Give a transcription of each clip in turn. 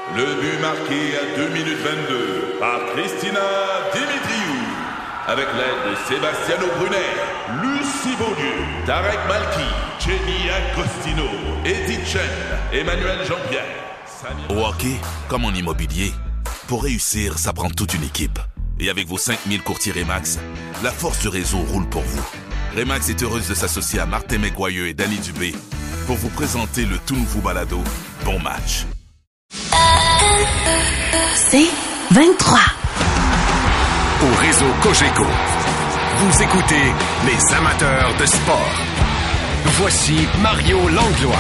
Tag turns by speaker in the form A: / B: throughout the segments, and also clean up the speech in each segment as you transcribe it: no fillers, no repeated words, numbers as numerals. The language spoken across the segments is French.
A: Le but marqué à 2 minutes 22 par Christina Dimitriou. Avec l'aide de Sebastiano Brunet, Lucie Beaulieu, Tarek Malki, Jenny Agostino, Edith Chen, Emmanuel Jean-Pierre.
B: Au hockey, comme en immobilier, pour réussir, ça prend toute une équipe. Et avec vos 5000 courtiers Remax, la force du réseau roule pour vous. Remax est heureuse de s'associer à Martin McGuire et Danny Dubé pour vous présenter le tout nouveau balado Bon Match.
C: C'est 23.
D: Au réseau Cogeco, vous écoutez les amateurs de sport. Voici Mario Langlois.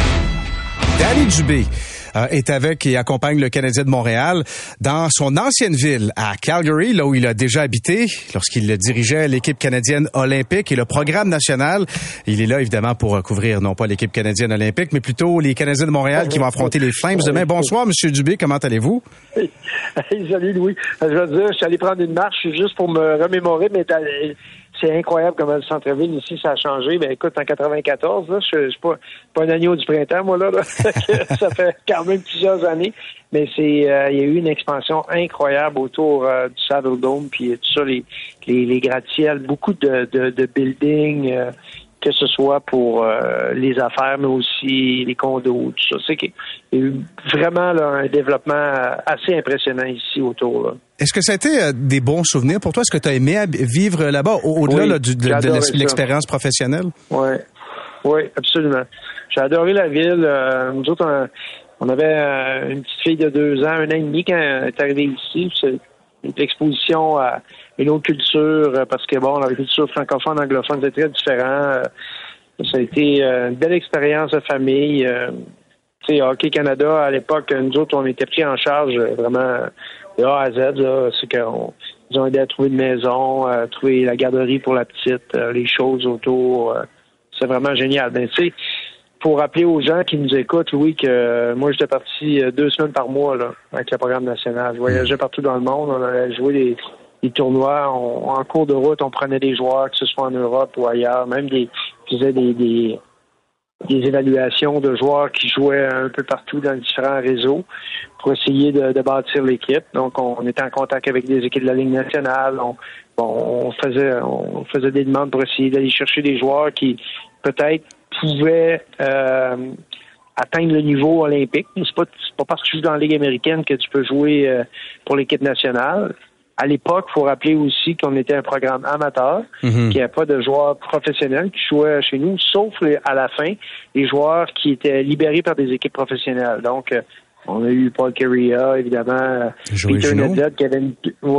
E: Danny Dubé est avec et accompagne le Canadien de Montréal dans son ancienne ville, à Calgary, là où il a déjà habité lorsqu'il dirigeait l'équipe canadienne olympique et le programme national. Il est là, évidemment, pour couvrir non pas l'équipe canadienne olympique, mais plutôt les Canadiens de Montréal qui vont affronter les Flames demain. Bonsoir, Monsieur Dubé, comment allez-vous?
F: Salut, Louis. Je veux dire, je suis allé prendre une marche juste pour me remémorer, mais c'est incroyable comment le centre-ville ici, ça a changé. Ben écoute, en 94, là, je suis pas un agneau du printemps, moi, là. Ça fait quand même plusieurs années. Mais il y a eu une expansion incroyable autour du Saddle Dome, puis tout ça, les gratte-ciels, beaucoup de buildings, que ce soit pour les affaires, mais aussi les condos, tout ça. C'est qu'il y a eu vraiment là, un développement assez impressionnant ici autour, là.
E: Est-ce que ça a été des bons souvenirs pour toi? Est-ce que tu as aimé vivre là-bas, au-delà là, de l'expérience professionnelle?
F: Oui, absolument. J'ai adoré la ville. Nous autres, on avait une petite fille de 2 ans, 1 an et demi quand elle est arrivée ici. C'est une exposition à une autre culture, parce que, bon, la culture francophone, anglophone, c'est très différent. Ça a été une belle expérience de famille. Tu sais, Hockey Canada, à l'époque, nous autres, on était pris en charge vraiment de A à Z. Là. C'est qu'on nous ont aidé à trouver une maison, à trouver la garderie pour la petite, les choses autour. C'est vraiment génial. Ben, tu sais, pour rappeler aux gens qui nous écoutent, Louis, que moi, j'étais parti 2 semaines par mois là, avec le programme national. Je voyageais partout dans le monde. On allait jouer des tournois. En cours de route, on prenait des joueurs, que ce soit en Europe ou ailleurs. Même faisait des évaluations de joueurs qui jouaient un peu partout dans différents réseaux pour essayer de bâtir l'équipe. Donc, on était en contact avec des équipes de la Ligue nationale. On faisait des demandes pour essayer d'aller chercher des joueurs qui, peut-être, pouvaient atteindre le niveau olympique. C'est pas parce que tu joues dans la Ligue américaine que tu peux jouer pour l'équipe nationale. À l'époque, il faut rappeler aussi qu'on était un programme amateur, qu'il n'y avait pas de joueurs professionnels qui jouaient chez nous, sauf à la fin, les joueurs qui étaient libérés par des équipes professionnelles. Donc, on a eu Paul Kariya, évidemment, Peter Nedved, qui avait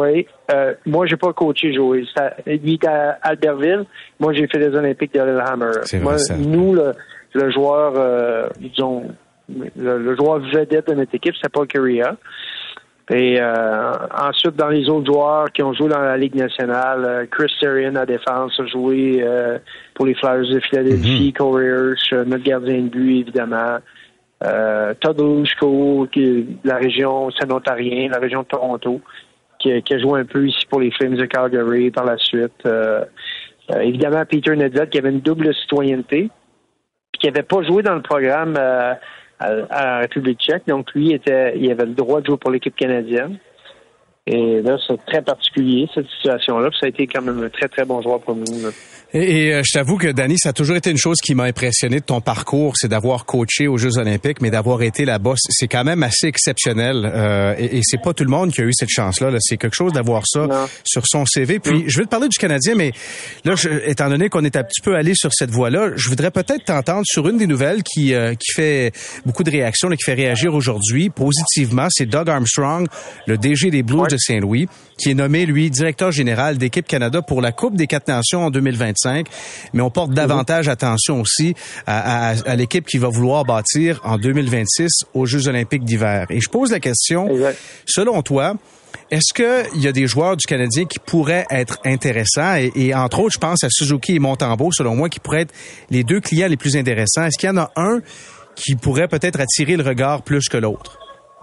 F: moi, j'ai pas coaché Joey. Lui était à Albertville. Moi, j'ai fait les Olympiques de Lillehammer. Nous, le joueur, disons, le joueur vedette de notre équipe, c'est Paul Kariya. Et ensuite, dans les autres joueurs qui ont joué dans la Ligue nationale, Chris Therien à défense a joué pour les Flyers de Philadelphie, Corey Hirsch, notre gardien de but, évidemment. Todd Lushko, qui est de la région Saint-Ontarien, la région de Toronto, qui a joué un peu ici pour les Flames de Calgary par la suite. Évidemment, Peter Nedved, qui avait une double citoyenneté, puis qui n'avait pas joué dans le programme à la République tchèque. Donc, lui, il avait le droit de jouer pour l'équipe canadienne. Et là, c'est très particulier, cette situation-là. Puis ça a été quand même un très, très bon joueur pour nous, là.
E: Et je t'avoue que, Danny, ça a toujours été une chose qui m'a impressionné de ton parcours, c'est d'avoir coaché aux Jeux olympiques, mais d'avoir été là-bas, c'est quand même assez exceptionnel. Et c'est pas tout le monde qui a eu cette chance-là. Là. C'est quelque chose d'avoir ça sur son CV. Puis, je veux te parler du Canadien, mais là, étant donné qu'on est un petit peu allé sur cette voie-là, je voudrais peut-être t'entendre sur une des nouvelles qui fait beaucoup de réactions, là, qui fait réagir aujourd'hui positivement. C'est Doug Armstrong, le DG des Blues de Saint-Louis, qui est nommé, lui, directeur général d'Équipe Canada pour la Coupe des 4 Nations en 2025. Mais on porte davantage attention aussi à l'équipe qui va vouloir bâtir en 2026 aux Jeux olympiques d'hiver. Et je pose la question, selon toi, est-ce qu'il y a des joueurs du Canadien qui pourraient être intéressants? Et entre autres, je pense à Suzuki et Montembeault, selon moi, qui pourraient être les 2 clients les plus intéressants. Est-ce qu'il y en a un qui pourrait peut-être attirer le regard plus que l'autre?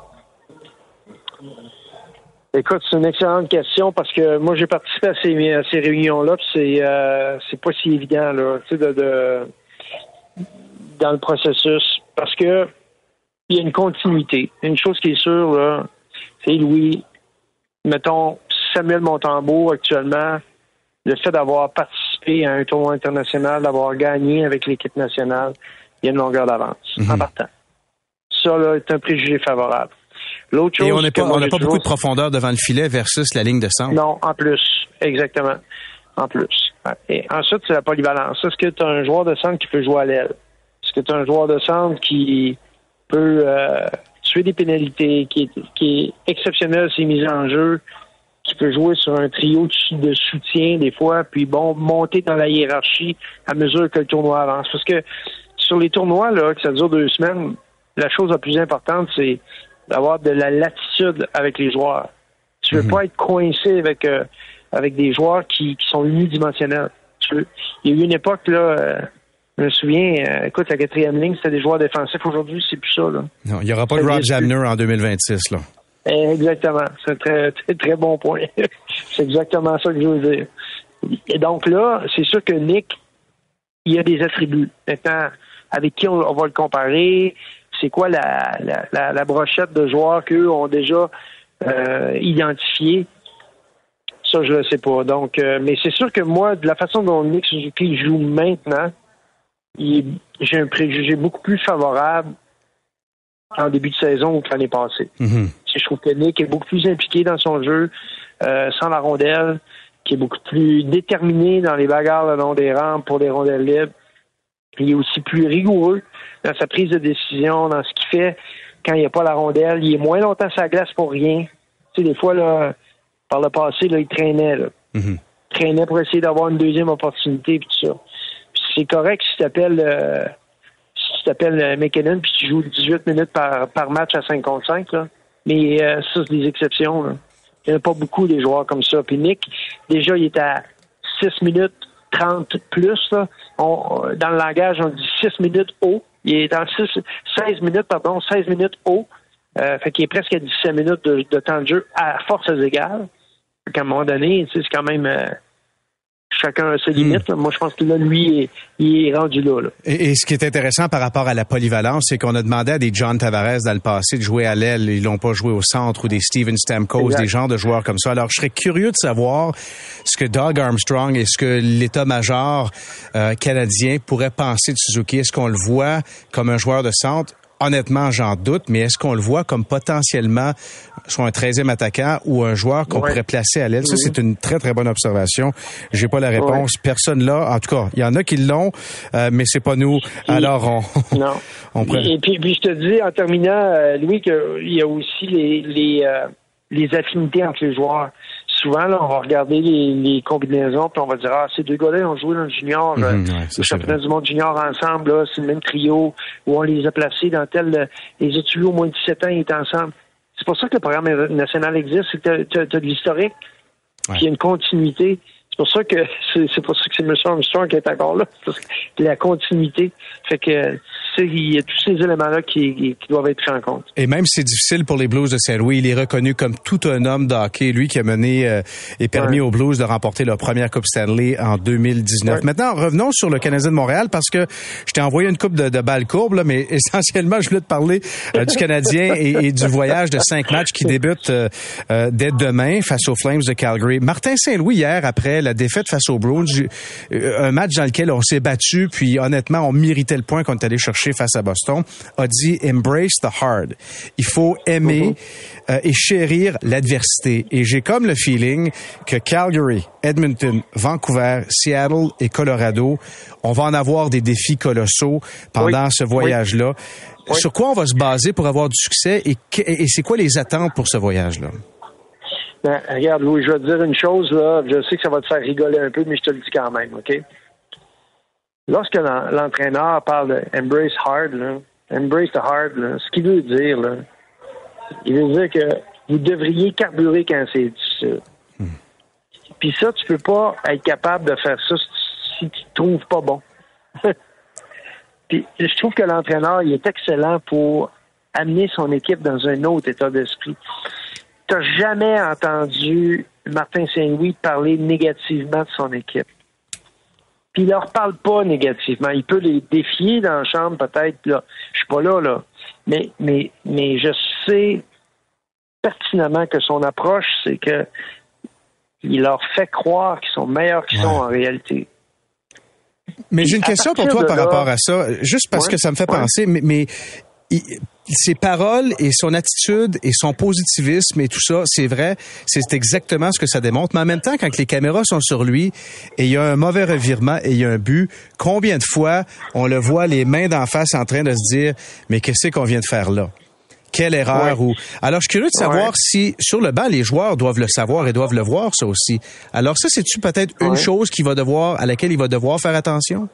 F: Écoute, c'est une excellente question parce que moi j'ai participé à ces réunions-là, puis c'est pas si évident là, tu sais, dans le processus, parce que il y a une continuité. Une chose qui est sûre, là, c'est Louis, mettons, Samuel Montembeault actuellement, le fait d'avoir participé à un tournoi international, d'avoir gagné avec l'équipe nationale, il y a une longueur d'avance en partant. Ça, là, est un préjugé favorable. L'autre chose,
E: et on n'a pas beaucoup de profondeur devant le filet versus la ligne de centre.
F: Non, en plus, exactement. En plus. Et ensuite, c'est la polyvalence. Est-ce que tu as un joueur de centre qui peut jouer à l'aile? Est-ce que tu as un joueur de centre qui peut tuer des pénalités, qui est exceptionnel ses mises en jeu, qui peut jouer sur un trio de soutien des fois, puis bon, monter dans la hiérarchie à mesure que le tournoi avance. Parce que sur les tournois, là, que ça dure 2 semaines, la chose la plus importante, c'est d'avoir de la latitude avec les joueurs. Tu veux pas être coincé avec des joueurs qui sont unidimensionnels. Il y a eu une époque, là, je me souviens, écoute, la 4e ligne, c'était des joueurs défensifs. Aujourd'hui, c'est plus ça, là.
E: Non, il n'y aura pas de Rob Zabner en 2026, là.
F: Exactement. C'est un très, très, très bon point. C'est exactement ça que je veux dire. Et donc là, c'est sûr que Nick, il y a des attributs. Maintenant, avec qui on va le comparer? C'est quoi la brochette de joueurs qu'eux ont déjà identifié? Ça, je ne sais pas. Donc, mais c'est sûr que moi, de la façon dont Nick Suzuki joue maintenant, j'ai un préjugé beaucoup plus favorable en début de saison que l'année passée. Je trouve que Nick est beaucoup plus impliqué dans son jeu, sans la rondelle, qui est beaucoup plus déterminé dans les bagarres le long des rampes pour des rondelles libres. Il est aussi plus rigoureux dans sa prise de décision, dans ce qu'il fait quand il n'y a pas la rondelle. Il est moins longtemps sur la glace pour rien. Tu sais, des fois, là, par le passé, là, il traînait. Là. Il traînait pour essayer d'avoir une deuxième opportunité et tout ça. Puis c'est correct si tu t'appelles McKinnon puis tu joues 18 minutes par match à 5 contre 5. Là. Mais ça, c'est des exceptions. Là. Il n'y en a pas beaucoup des joueurs comme ça. Puis Nick, déjà, il est à 6 minutes 30 plus. Là. Dans le langage, on dit 6 minutes haut. Il est dans 16 minutes haut. Fait qu'il est presque à 17 minutes de temps de jeu à forces égales. Fait qu'à un moment donné, c'est quand même... chacun a ses limites. Moi, je pense que là, lui, il est rendu là.
E: Et ce qui est intéressant par rapport à la polyvalence, c'est qu'on a demandé à des John Tavares dans le passé de jouer à l'aile. Ils l'ont pas joué au centre, ou des Steven Stamkos, des genres de joueurs comme ça. Alors, je serais curieux de savoir ce que Doug Armstrong et ce que l'état-major canadien pourrait penser de Suzuki. Est-ce qu'on le voit comme un joueur de centre? Honnêtement, j'en doute, mais est-ce qu'on le voit comme potentiellement soit un 13e attaquant ou un joueur qu'on pourrait placer à l'aile? Ça, c'est une très, très bonne observation. J'ai pas la réponse. Personne là. En tout cas, il y en a qui l'ont, mais c'est pas nous. Alors, on
F: Et puis, je te dis, en terminant, Louis, qu'il y a aussi les affinités entre les joueurs. Souvent, là, on va regarder les combinaisons, puis on va dire, ces deux gars-là ont joué dans le junior, le championnat du monde junior ensemble, là, c'est le même trio, où on les a placés dans les a tués au moins de 17 ans, ils étaient ensemble. C'est pour ça que le programme national existe, c'est que tu as de l'historique, puis il y a une continuité. C'est pour ça que c'est M. Armstrong qui est encore là, parce que la continuité fait que il y a tous ces éléments-là qui doivent être pris en compte.
E: Et même si c'est difficile pour les Blues de Saint-Louis, il est reconnu comme tout un homme de hockey, lui qui a mené et permis aux Blues de remporter leur première Coupe Stanley en 2019. Maintenant, revenons sur le Canadien de Montréal, parce que je t'ai envoyé une coupe de balles courbes, là, mais essentiellement, je voulais te parler du Canadien et du voyage de 5 matchs qui débute dès demain face aux Flames de Calgary. Martin Saint-Louis, hier, après la défaite face aux Bruins, un match dans lequel on s'est battu, puis honnêtement, on méritait le point qu'on est allé chercher face à Boston, a dit « Embrace the hard ». Il faut aimer et chérir l'adversité. Et j'ai comme le feeling que Calgary, Edmonton, Vancouver, Seattle et Colorado, on va en avoir des défis colossaux pendant ce voyage-là. Sur quoi on va se baser pour avoir du succès et c'est quoi les attentes pour ce voyage-là?
F: Ben, regarde, Louis, je vais te dire une chose, là. Je sais que ça va te faire rigoler un peu, mais je te le dis quand même, OK? Lorsque l'entraîneur parle de embrace hard, là, embrace the hard, là, ce qu'il veut dire, là, il veut dire que vous devriez carburer quand c'est difficile. Puis ça, tu peux pas être capable de faire ça si tu te trouves pas bon. Puis je trouve que l'entraîneur, il est excellent pour amener son équipe dans un autre état d'esprit. T'as jamais entendu Martin Saint-Louis parler négativement de son équipe. puis il leur parle pas négativement. Il peut les défier dans la chambre, peut-être, là. Je suis pas là. Mais je sais pertinemment que son approche, c'est que il leur fait croire qu'ils sont meilleurs qu'ils sont en réalité.
E: Mais j'ai une question pour toi par rapport à ça, juste parce que ça me fait penser, mais ses paroles et son attitude et son positivisme et tout ça, c'est vrai, c'est exactement ce que ça démontre. Mais en même temps, quand les caméras sont sur lui et il y a un mauvais revirement et il y a un but, combien de fois on le voit les mains d'en face en train de se dire « Mais qu'est-ce qu'on vient de faire là? » Quelle erreur ou alors je suis curieux de savoir si sur le banc les joueurs doivent le savoir et doivent le voir ça aussi. Alors ça c'est-tu peut-être une chose à laquelle il va devoir faire attention?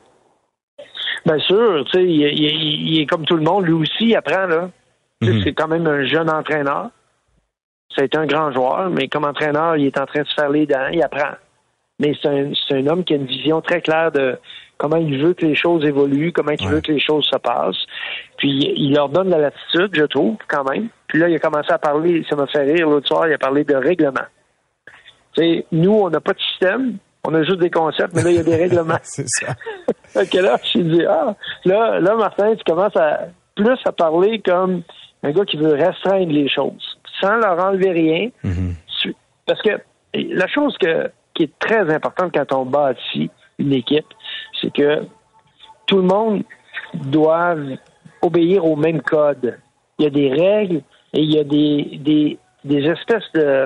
F: Bien sûr, tu sais, il est comme tout le monde, lui aussi il apprend là. C'est quand même un jeune entraîneur. C'est un grand joueur, mais comme entraîneur, il est en train de se faire les dents, il apprend. Mais c'est un homme qui a une vision très claire de comment il veut que les choses évoluent, comment il veut que les choses se passent. Puis il leur donne de la latitude, je trouve, quand même. Puis là, il a commencé à parler, ça m'a fait rire l'autre soir, il a parlé de règlement. Tu sais, nous, on n'a pas de système, on a juste des concepts, mais là, il y a des règlements.
E: C'est ça.
F: OK, là, je me dis, là, Martin, tu commences plus à parler comme un gars qui veut restreindre les choses, sans leur enlever rien. Parce que la chose qui est très importante quand on bâtit une équipe, c'est que tout le monde doit obéir au même code. Il y a des règles et il y a des espèces de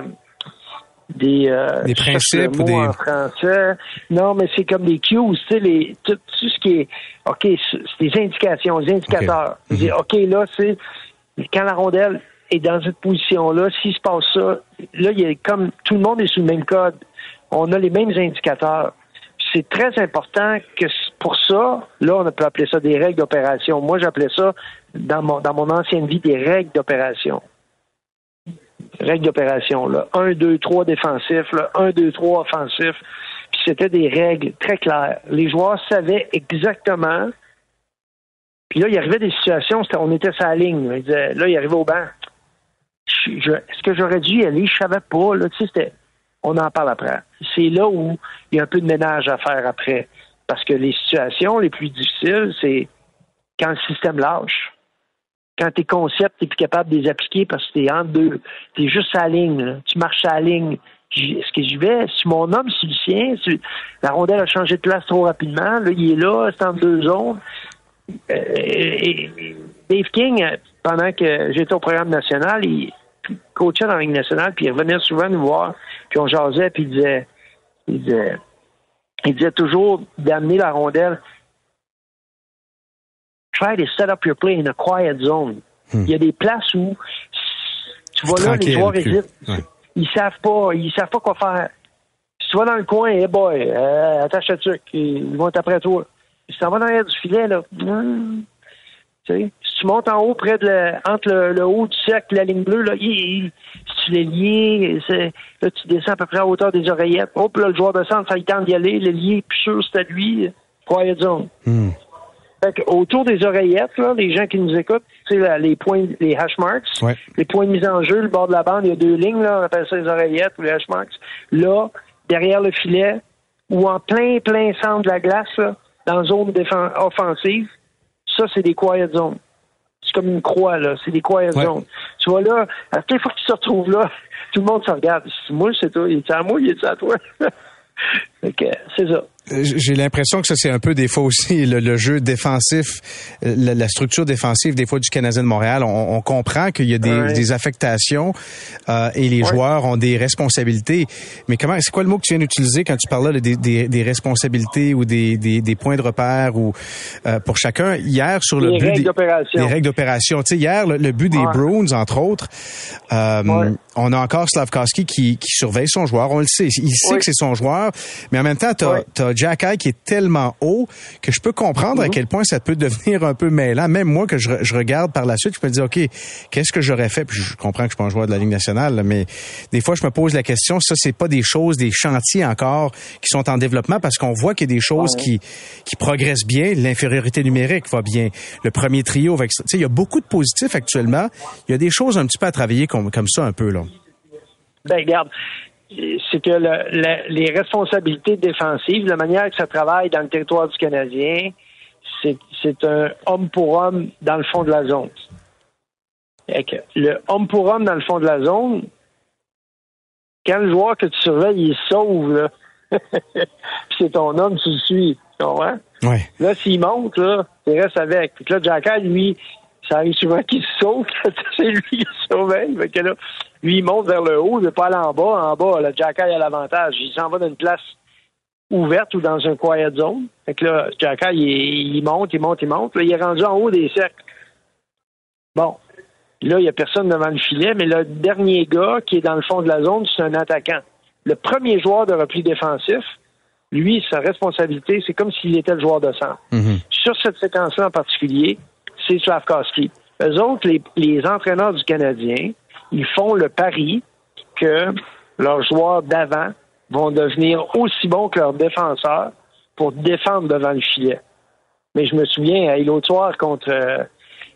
F: des
E: principes
F: ou en français. Non, mais c'est comme des cues, tu sais, tout ce qui est OK, c'est des indications, des indicateurs. Okay. OK, là, c'est quand la rondelle est dans cette position-là, s'il se passe ça, là, il y a comme tout le monde est sous le même code. On a les mêmes indicateurs. C'est très important que pour ça, là, on peut appeler ça des règles d'opération. Moi, j'appelais ça, dans mon ancienne vie, des règles d'opération. Règles d'opération, là. 1, 2, 3 défensif, là. 1, 2, 3 offensif. Puis c'était des règles très claires. Les joueurs savaient exactement. Puis là, il arrivait des situations, on était sur la ligne. Là, il arrivait au banc. Est-ce que j'aurais dû y aller? Je savais pas. Là, tu sais, on en parle après. C'est là où il y a un peu de ménage à faire après. Parce que les situations les plus difficiles, c'est quand le système lâche. Quand tes concepts, t'es plus capable de les appliquer parce que t'es entre deux. T'es juste à la ligne, là. Tu marches à la ligne. Est-ce que j'y vais? Si mon homme, c'est le sien, la rondelle a changé de place trop rapidement, là, il est là, c'est entre deux zones. Dave King, pendant que j'étais au programme national, il coachait dans la Ligue nationale, puis il revenait souvent nous voir, puis on jasait, puis il disait toujours d'amener la rondelle. Try to set up your play in a quiet zone. Il y a des places où tu vas là, les joueurs hésitent. Ouais. Ils savent pas quoi faire. Si tu vas dans le coin, hey boy, attache le truc, ils vont être après toi. Si tu t'en vas dans l'arrière du filet, là, tu sais, si tu montes en haut, entre le haut du cercle et la ligne bleue, là, si tu l'es lié, là, tu descends à peu près à hauteur des oreillettes. Hop, là, le joueur de centre, ça il tente d'y aller, le lié est plus sûr, c'est à lui, quiet zone. Fait que, autour des oreillettes, là, les gens qui nous écoutent, tu sais, les points, les hash marks, les points de mise en jeu, le bord de la bande, il y a 2 lignes, là, on appelle ça les oreillettes ou les hash marks. Là, derrière le filet, ou en plein centre de la glace, là, dans la zone offensive, ça, c'est des quiet zones. C'est comme une croix, là. C'est des quiet zones. Tu vois, là, à chaque fois que tu te retrouves là, tout le monde se regarde. Moi, c'est toi. Il est à moi, il est à toi. Fait que, c'est ça.
E: J'ai l'impression que ça, c'est un peu des fois aussi le jeu défensif, la structure défensive des fois du Canadien de Montréal. On comprend qu'il y a des affectations et les joueurs ont des responsabilités. Mais c'est quoi le mot que tu viens d'utiliser quand tu parlais des responsabilités ou des points de repère ou pour chacun? Hier, sur le but des règles d'opération. Tu sais, hier, le but des Bruins, entre autres, on a encore Slafkovsky qui surveille son joueur. On le sait. Il sait que c'est son joueur. Mais en même temps, t'as Jack Eye qui est tellement haut que je peux comprendre à quel point ça peut devenir un peu mêlant. Même moi, que je regarde par la suite, je me dis, OK, qu'est-ce que j'aurais fait? Puis je comprends que je suis pas un joueur de la Ligue nationale, là, mais des fois, je me pose la question, ça, c'est pas des chantiers encore qui sont en développement parce qu'on voit qu'il y a des choses qui progressent bien. L'infériorité numérique va bien. Le premier trio, avec, tu sais, il y a beaucoup de positifs actuellement. Il y a des choses un petit peu à travailler comme ça un peu, là.
F: Ben, regarde. c'est que les responsabilités défensives, la manière que ça travaille dans le territoire du Canadien, c'est un homme pour homme dans le fond de la zone. Et que le homme pour homme dans le fond de la zone, quand le joueur que tu surveilles, il se sauve, là. Puis c'est ton homme, tu le suis. Tu comprends?
E: Oui.
F: Là, s'il monte, là, il reste avec. Puis là, Jacky, lui, ça arrive souvent qu'il se sauve. C'est lui qui se surveille. Fait que là, lui, il monte vers le haut, il ne veut pas aller en bas. En bas, le Jacky a l'avantage. Il s'en va dans une place ouverte ou dans un quiet zone. Fait que là, Jacky, il monte. Là, il est rendu en haut des cercles. Bon. Là, il n'y a personne devant le filet, mais le dernier gars qui est dans le fond de la zone, c'est un attaquant. Le premier joueur de repli défensif, lui, sa responsabilité, c'est comme s'il était le joueur de centre. Mm-hmm. Sur cette séquence-là en particulier, c'est Slafkovsky. Eux autres, les entraîneurs du Canadien, ils font le pari que leurs joueurs d'avant vont devenir aussi bons que leurs défenseurs pour défendre devant le filet. Mais je me souviens, l'autre soir contre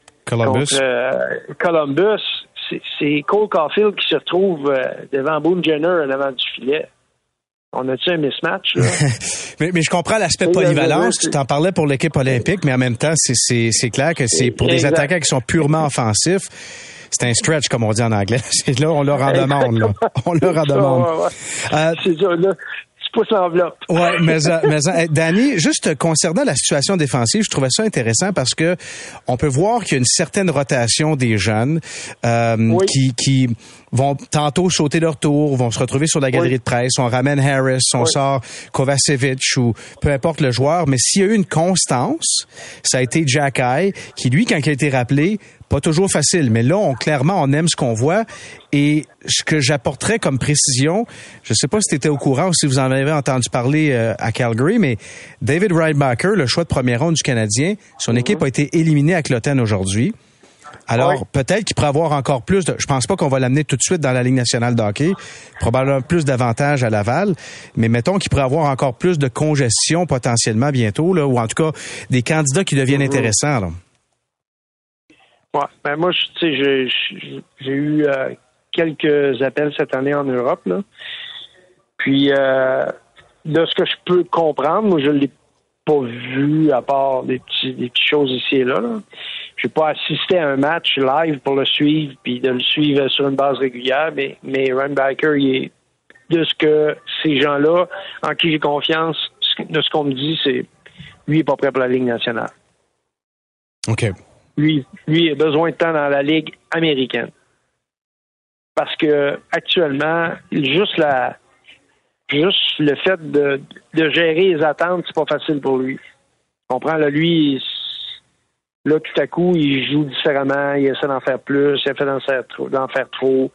F: Columbus, c'est Cole Caulfield qui se retrouve devant Boone Jenner devant du filet. On a-tu un mismatch, là?
E: mais je comprends l'aspect polyvalence. Tu t'en parlais pour l'équipe olympique, mais en même temps, c'est clair que c'est pour des attaquants qui sont purement offensifs. C'est un stretch, comme on dit en anglais. Là, on leur en demande, là. On leur en demande.
F: Ouais. C'est ça, là. Pousse l'enveloppe.
E: Ouais, mais Danny, juste concernant la situation défensive, je trouvais ça intéressant parce que on peut voir qu'il y a une certaine rotation des jeunes qui vont tantôt sauter leur tour, vont se retrouver sur la galerie de presse, on ramène Harris, on sort Kovacevic ou peu importe le joueur, mais s'il y a eu une constance, ça a été Jacky qui, lui, quand il a été rappelé, pas toujours facile, mais là, clairement, on aime ce qu'on voit. Et ce que j'apporterais comme précision, je sais pas si tu étais au courant ou si vous en avez entendu parler à Calgary, mais David Reinbacher, le choix de première ronde du Canadien, son équipe a été éliminée à Clotten aujourd'hui. Alors, peut-être qu'il pourrait avoir encore plus je pense pas qu'on va l'amener tout de suite dans la Ligue nationale de hockey. Probablement plus d'avantages à Laval. Mais mettons qu'il pourrait avoir encore plus de congestion potentiellement bientôt, là, ou en tout cas, des candidats qui deviennent intéressants, là.
F: Ouais, ben moi, j'ai eu quelques appels cette année en Europe, là. Puis, de ce que je peux comprendre, moi, je l'ai pas vu à part des petites choses ici et là. J'ai pas assisté à un match live pour le suivre puis de le suivre sur une base régulière, mais Reinbacher, il est de ce que ces gens-là, en qui j'ai confiance, de ce qu'on me dit, c'est lui est pas prêt pour la Ligue nationale.
E: OK.
F: Lui a besoin de temps dans la Ligue américaine. Parce que actuellement, juste le fait de gérer les attentes, c'est pas facile pour lui. Tu comprends? Là, lui, là, tout à coup, il joue différemment, il essaie d'en faire plus, il essaie d'en faire trop.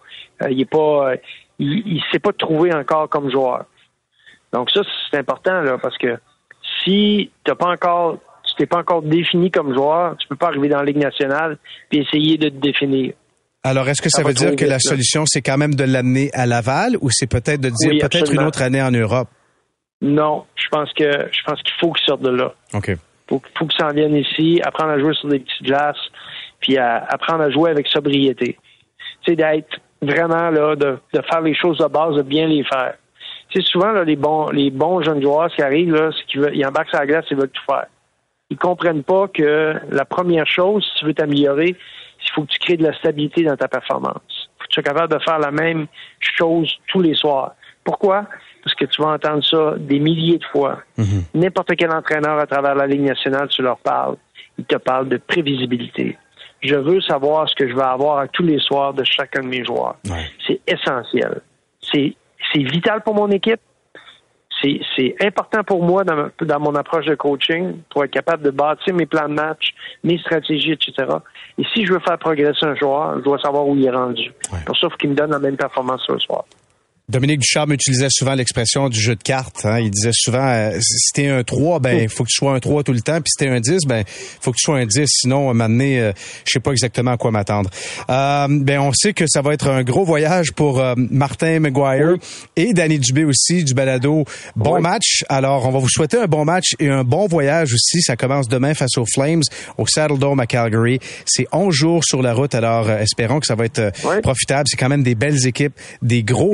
F: Il s'est pas trouvé encore comme joueur. Donc ça, c'est important, là, parce que si tu t'es pas encore défini comme joueur, tu peux pas arriver dans la Ligue nationale puis essayer de te définir.
E: Alors, est-ce que ça veut dire que la solution, c'est quand même de l'amener à Laval ou c'est peut-être de dire peut-être une autre année en Europe? Non,
F: je pense qu'il faut qu'il sorte de là.
E: OK.
F: Faut qu'il s'en vienne ici, apprendre à jouer sur des petites glaces, puis apprendre à jouer avec sobriété. Tu sais, d'être vraiment là, de faire les choses de base, de bien les faire. Tu sais, souvent, là, les bons jeunes joueurs, ce qui arrive, là, c'est qu'ils embarquent sur la glace, ils veulent tout faire. Ils comprennent pas que la première chose, si tu veux t'améliorer, il faut que tu crées de la stabilité dans ta performance. Il faut que tu sois capable de faire la même chose tous les soirs. Pourquoi? Parce que tu vas entendre ça des milliers de fois. Mm-hmm. N'importe quel entraîneur à travers la Ligue nationale, tu leur parles. Ils te parlent de prévisibilité. Je veux savoir ce que je vais avoir à tous les soirs de chacun de mes joueurs. Ouais. C'est essentiel. C'est vital pour mon équipe. C'est important pour moi dans mon approche de coaching pour être capable de bâtir mes plans de match, mes stratégies, etc. Et si je veux faire progresser un joueur, je dois savoir où il est rendu. Ouais. Pour ça, il faut qu'il me donne la même performance ce soir.
E: Dominique Ducharme utilisait souvent l'expression du jeu de cartes. Hein. Il disait souvent, si t'es un 3, il faut que tu sois un 3 tout le temps. Puis si t'es un 10, faut que tu sois un 10. Sinon, à un moment donné, je sais pas exactement à quoi m'attendre. On sait que ça va être un gros voyage pour Martin McGuire et Danny Dubé aussi, du balado. Bon match. Alors, on va vous souhaiter un bon match et un bon voyage aussi. Ça commence demain face aux Flames, au Saddle Dome à Calgary. C'est 11 jours sur la route. Alors, espérons que ça va être profitable. C'est quand même des belles équipes, des gros joueurs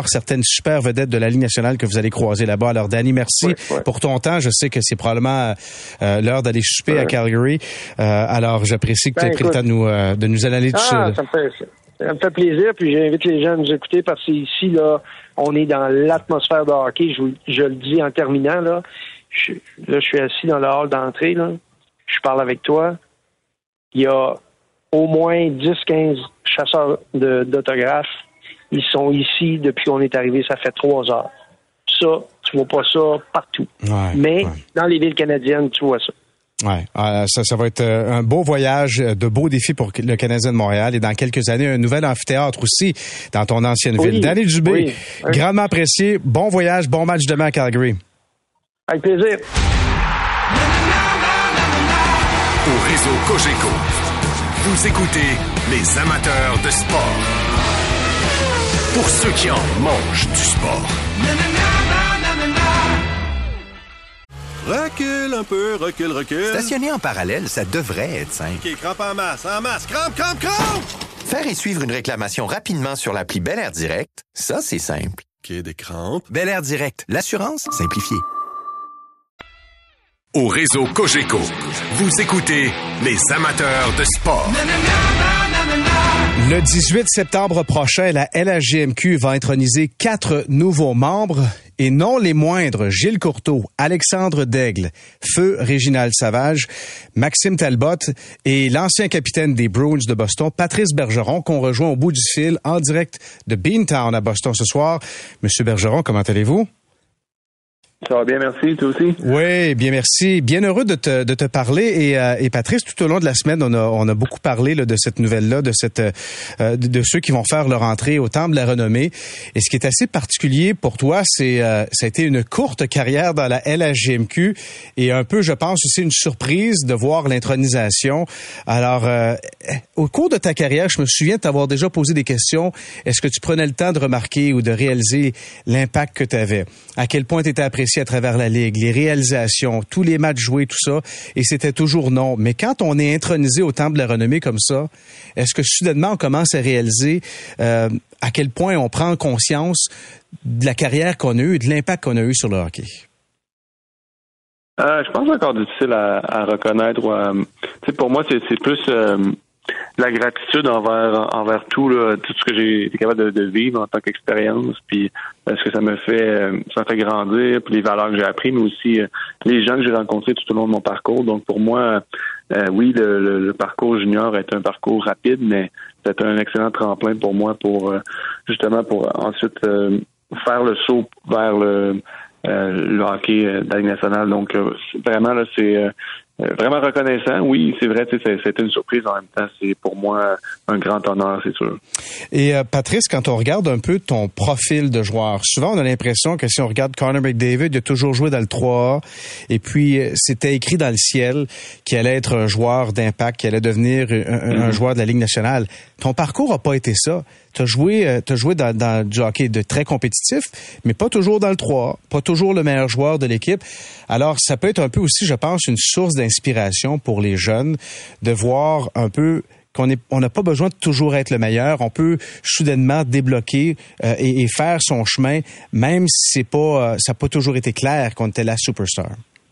E: voir certaines super vedettes de la Ligue nationale que vous allez croiser là-bas. Alors, Danny, merci pour ton temps. Je sais que c'est probablement l'heure d'aller souper à Calgary. Alors, j'apprécie que tu aies pris le temps de nous analyser tout ça.
F: Ça me fait plaisir, puis j'invite les gens à nous écouter parce que ici, là, on est dans l'atmosphère de hockey. Je le dis en terminant, là. Je suis assis dans le hall d'entrée, là. Je parle avec toi. Il y a au moins 10-15 chasseurs d'autographes. Ils sont ici depuis qu'on est arrivé, ça fait 3 heures. Ça, tu vois pas ça partout. Mais dans les villes canadiennes, tu vois ça.
E: Ouais, ça va être un beau voyage, de beaux défis pour le Canadien de Montréal et dans quelques années, un nouvel amphithéâtre aussi dans ton ancienne ville. Danny Dubé, grandement apprécié. Bon voyage, bon match demain à Calgary.
F: Avec plaisir.
D: Au réseau Cogeco, vous écoutez les amateurs de sport. Pour ceux qui en mangent du sport.
G: Recule un peu, recule.
H: Stationner en parallèle, ça devrait être simple.
G: OK, crampe en masse, crampe!
H: Faire et suivre une réclamation rapidement sur l'appli Bel Air Direct, ça, c'est simple.
G: OK, des crampes.
H: Bel Air Direct, l'assurance simplifiée.
D: Au réseau Cogeco, vous écoutez les amateurs de sport.
E: Le 18 septembre prochain, la LHJMQ va introniser 4 nouveaux membres et non les moindres. Gilles Courteau, Alexandre Daigle, Feu Réginald Savage, Maxime Talbot et l'ancien capitaine des Bruins de Boston, Patrice Bergeron, qu'on rejoint au bout du fil en direct de Beantown à Boston ce soir. Monsieur Bergeron, comment allez-vous?
I: Ça va bien, merci. Toi aussi?
E: Oui, bien merci. Bien heureux de te parler. Et Patrice, tout au long de la semaine, on a beaucoup parlé là, de cette nouvelle-là, de ceux qui vont faire leur entrée au Temple de la Renommée. Et ce qui est assez particulier pour toi, ça a été une courte carrière dans la LHJMQ et un peu, je pense, aussi une surprise de voir l'intronisation. Alors, au cours de ta carrière, je me souviens de t'avoir déjà posé des questions. Est-ce que tu prenais le temps de remarquer ou de réaliser l'impact que tu avais? À quel point tu étais apprécié à travers la Ligue, les réalisations, tous les matchs joués, tout ça, et c'était toujours non. Mais quand on est intronisé au Temple de la Renommée comme ça, est-ce que soudainement on commence à réaliser à quel point on prend conscience de la carrière qu'on a eue et de l'impact qu'on a eu sur le hockey?
I: Je pense encore difficile à reconnaître. Pour moi, c'est plus la gratitude envers tout ce que j'ai été capable de vivre en tant qu'expérience, puis ce que ça me fait grandir, puis les valeurs que j'ai apprises, mais aussi les gens que j'ai rencontrés tout au long de mon parcours. Donc pour moi, oui, le parcours junior est un parcours rapide, mais c'est un excellent tremplin pour moi pour ensuite faire le saut vers le hockey de la Ligue nationale. Donc vraiment là, c'est vraiment reconnaissant. Oui, c'est vrai, c'était une surprise en même temps. C'est pour moi un grand honneur, c'est sûr.
E: Et Patrice, quand on regarde un peu ton profil de joueur, souvent on a l'impression que si on regarde Connor McDavid, il a toujours joué dans le 3A, et puis c'était écrit dans le ciel qu'il allait être un joueur d'impact, qu'il allait devenir un joueur de la Ligue nationale. Ton parcours n'a pas été ça. T'as joué dans du hockey de très compétitif, mais pas toujours dans le 3A, pas toujours le meilleur joueur de l'équipe. Alors, ça peut être un peu aussi, je pense, une source d'inspiration pour les jeunes de voir un peu on n'a pas besoin de toujours être le meilleur. On peut soudainement débloquer et faire son chemin, même si ça n'a pas toujours été clair qu'on était la superstar.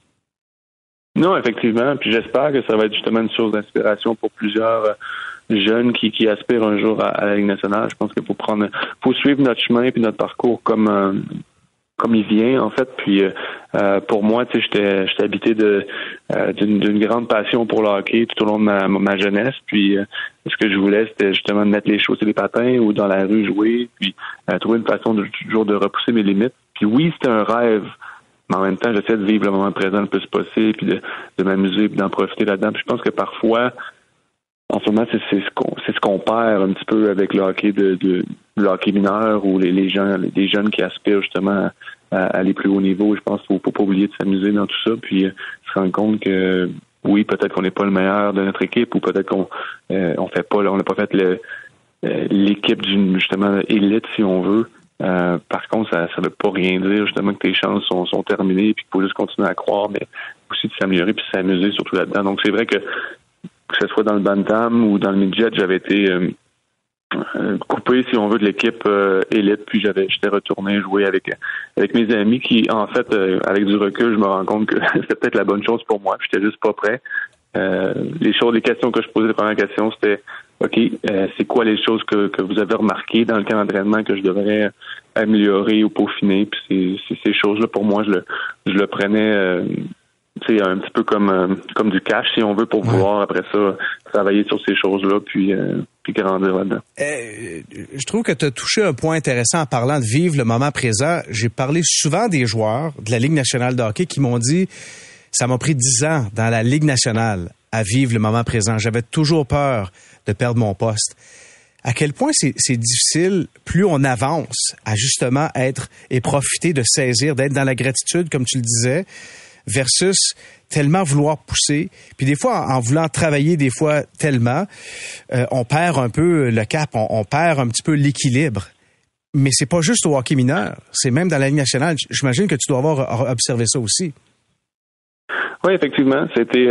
I: Non, effectivement. Puis j'espère que ça va être justement une source d'inspiration pour plusieurs jeunes qui aspirent un jour à la Ligue nationale. Je pense qu'il faut suivre notre chemin puis notre parcours comme il vient, en fait. Puis pour moi, tu sais, j'étais habité d'une grande passion pour le hockey tout au long de ma jeunesse. Puis ce que je voulais, c'était justement de mettre les choses sur les patins ou dans la rue jouer, puis trouver une façon toujours de repousser mes limites. Puis oui, c'était un rêve, mais en même temps, j'essaie de vivre le moment présent le plus possible, puis de m'amuser, puis d'en profiter là-dedans. Puis je pense que parfois, en ce moment, c'est ce qu'on perd un petit peu avec le hockey le hockey mineur ou les jeunes qui aspirent justement à aller plus haut niveau. Je pense qu'il faut pas oublier de s'amuser dans tout ça, puis se rendre compte que oui, peut-être qu'on n'est pas le meilleur de notre équipe, ou peut-être qu'on on n'a pas fait l'équipe d'une justement élite, si on veut. Par contre, ça veut pas rien dire justement que tes chances sont terminées, puis qu'il faut juste continuer à croire, mais aussi de s'améliorer puis de s'amuser surtout là-dedans. Donc c'est vrai que ce soit dans le bantam ou dans le midget, j'avais été coupé, si on veut, de l'équipe élite. Puis j'étais retourné jouer avec mes amis qui, en fait, avec du recul, je me rends compte que c'était peut-être la bonne chose pour moi. J'étais juste pas prêt. Les questions que je posais, la première question, c'était OK, c'est quoi les choses que vous avez remarquées dans le camp d'entraînement que je devrais améliorer ou peaufiner? Puis c'est ces choses-là, pour moi, je le prenais un petit peu comme du cash, si on veut, pour pouvoir, après ça, travailler sur ces choses-là, puis grandir là-dedans.
E: Je trouve que tu as touché un point intéressant en parlant de vivre le moment présent. J'ai parlé souvent des joueurs de la Ligue nationale de hockey qui m'ont dit ça m'a pris 10 ans dans la Ligue nationale à vivre le moment présent. J'avais toujours peur de perdre mon poste. À quel point c'est difficile, plus on avance, à justement être et profiter de saisir, d'être dans la gratitude, comme tu le disais, versus tellement vouloir pousser. Puis des fois, en voulant travailler des fois tellement, on perd un peu le cap, on perd un petit peu l'équilibre. Mais c'est pas juste au hockey mineur, c'est même dans la Ligue nationale. J'imagine que tu dois avoir observé ça aussi.
I: Oui, effectivement. C'était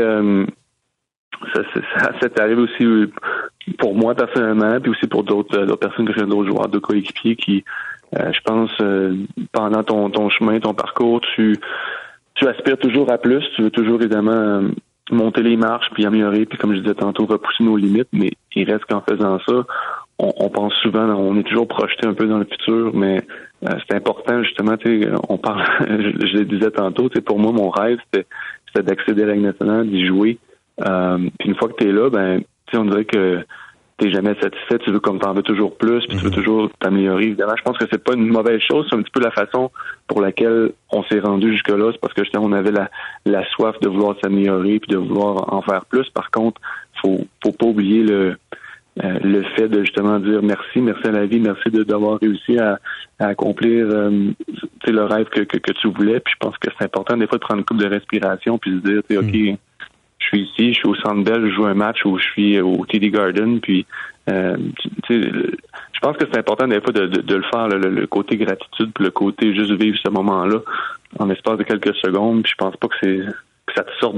I: ça s'est arrivé aussi pour moi personnellement, puis aussi pour d'autres personnes que j'ai, d'autres joueurs, de coéquipiers qui, je pense, pendant ton chemin, ton parcours, tu aspires toujours à plus, tu veux toujours évidemment monter les marches, puis améliorer, puis comme je disais tantôt, repousser nos limites, mais il reste qu'en faisant ça, on pense souvent, on est toujours projeté un peu dans le futur, mais c'est important justement, on parle, je le disais tantôt, pour moi, mon rêve, c'était d'accéder à la Ligue nationale, d'y jouer. Puis une fois que tu es là, on dirait que t'es jamais satisfait, tu veux comme t'en veux toujours plus, puis tu veux toujours t'améliorer. Évidemment, je pense que c'est pas une mauvaise chose, c'est un petit peu la façon pour laquelle on s'est rendu jusque-là, c'est parce que justement on avait la soif de vouloir s'améliorer puis de vouloir en faire plus. Par contre, faut pas oublier le fait de justement dire merci à la vie, merci d'avoir réussi à accomplir le rêve que tu voulais. Puis je pense que c'est important des fois de prendre une couple de respiration puis de dire OK, je suis ici, je suis au Centre Bell, je joue un match où je suis au TD Garden, puis je pense que c'est important des fois de le faire, le côté gratitude, puis le côté juste vivre ce moment-là en l'espace de quelques secondes. Puis je pense pas que ça te sorte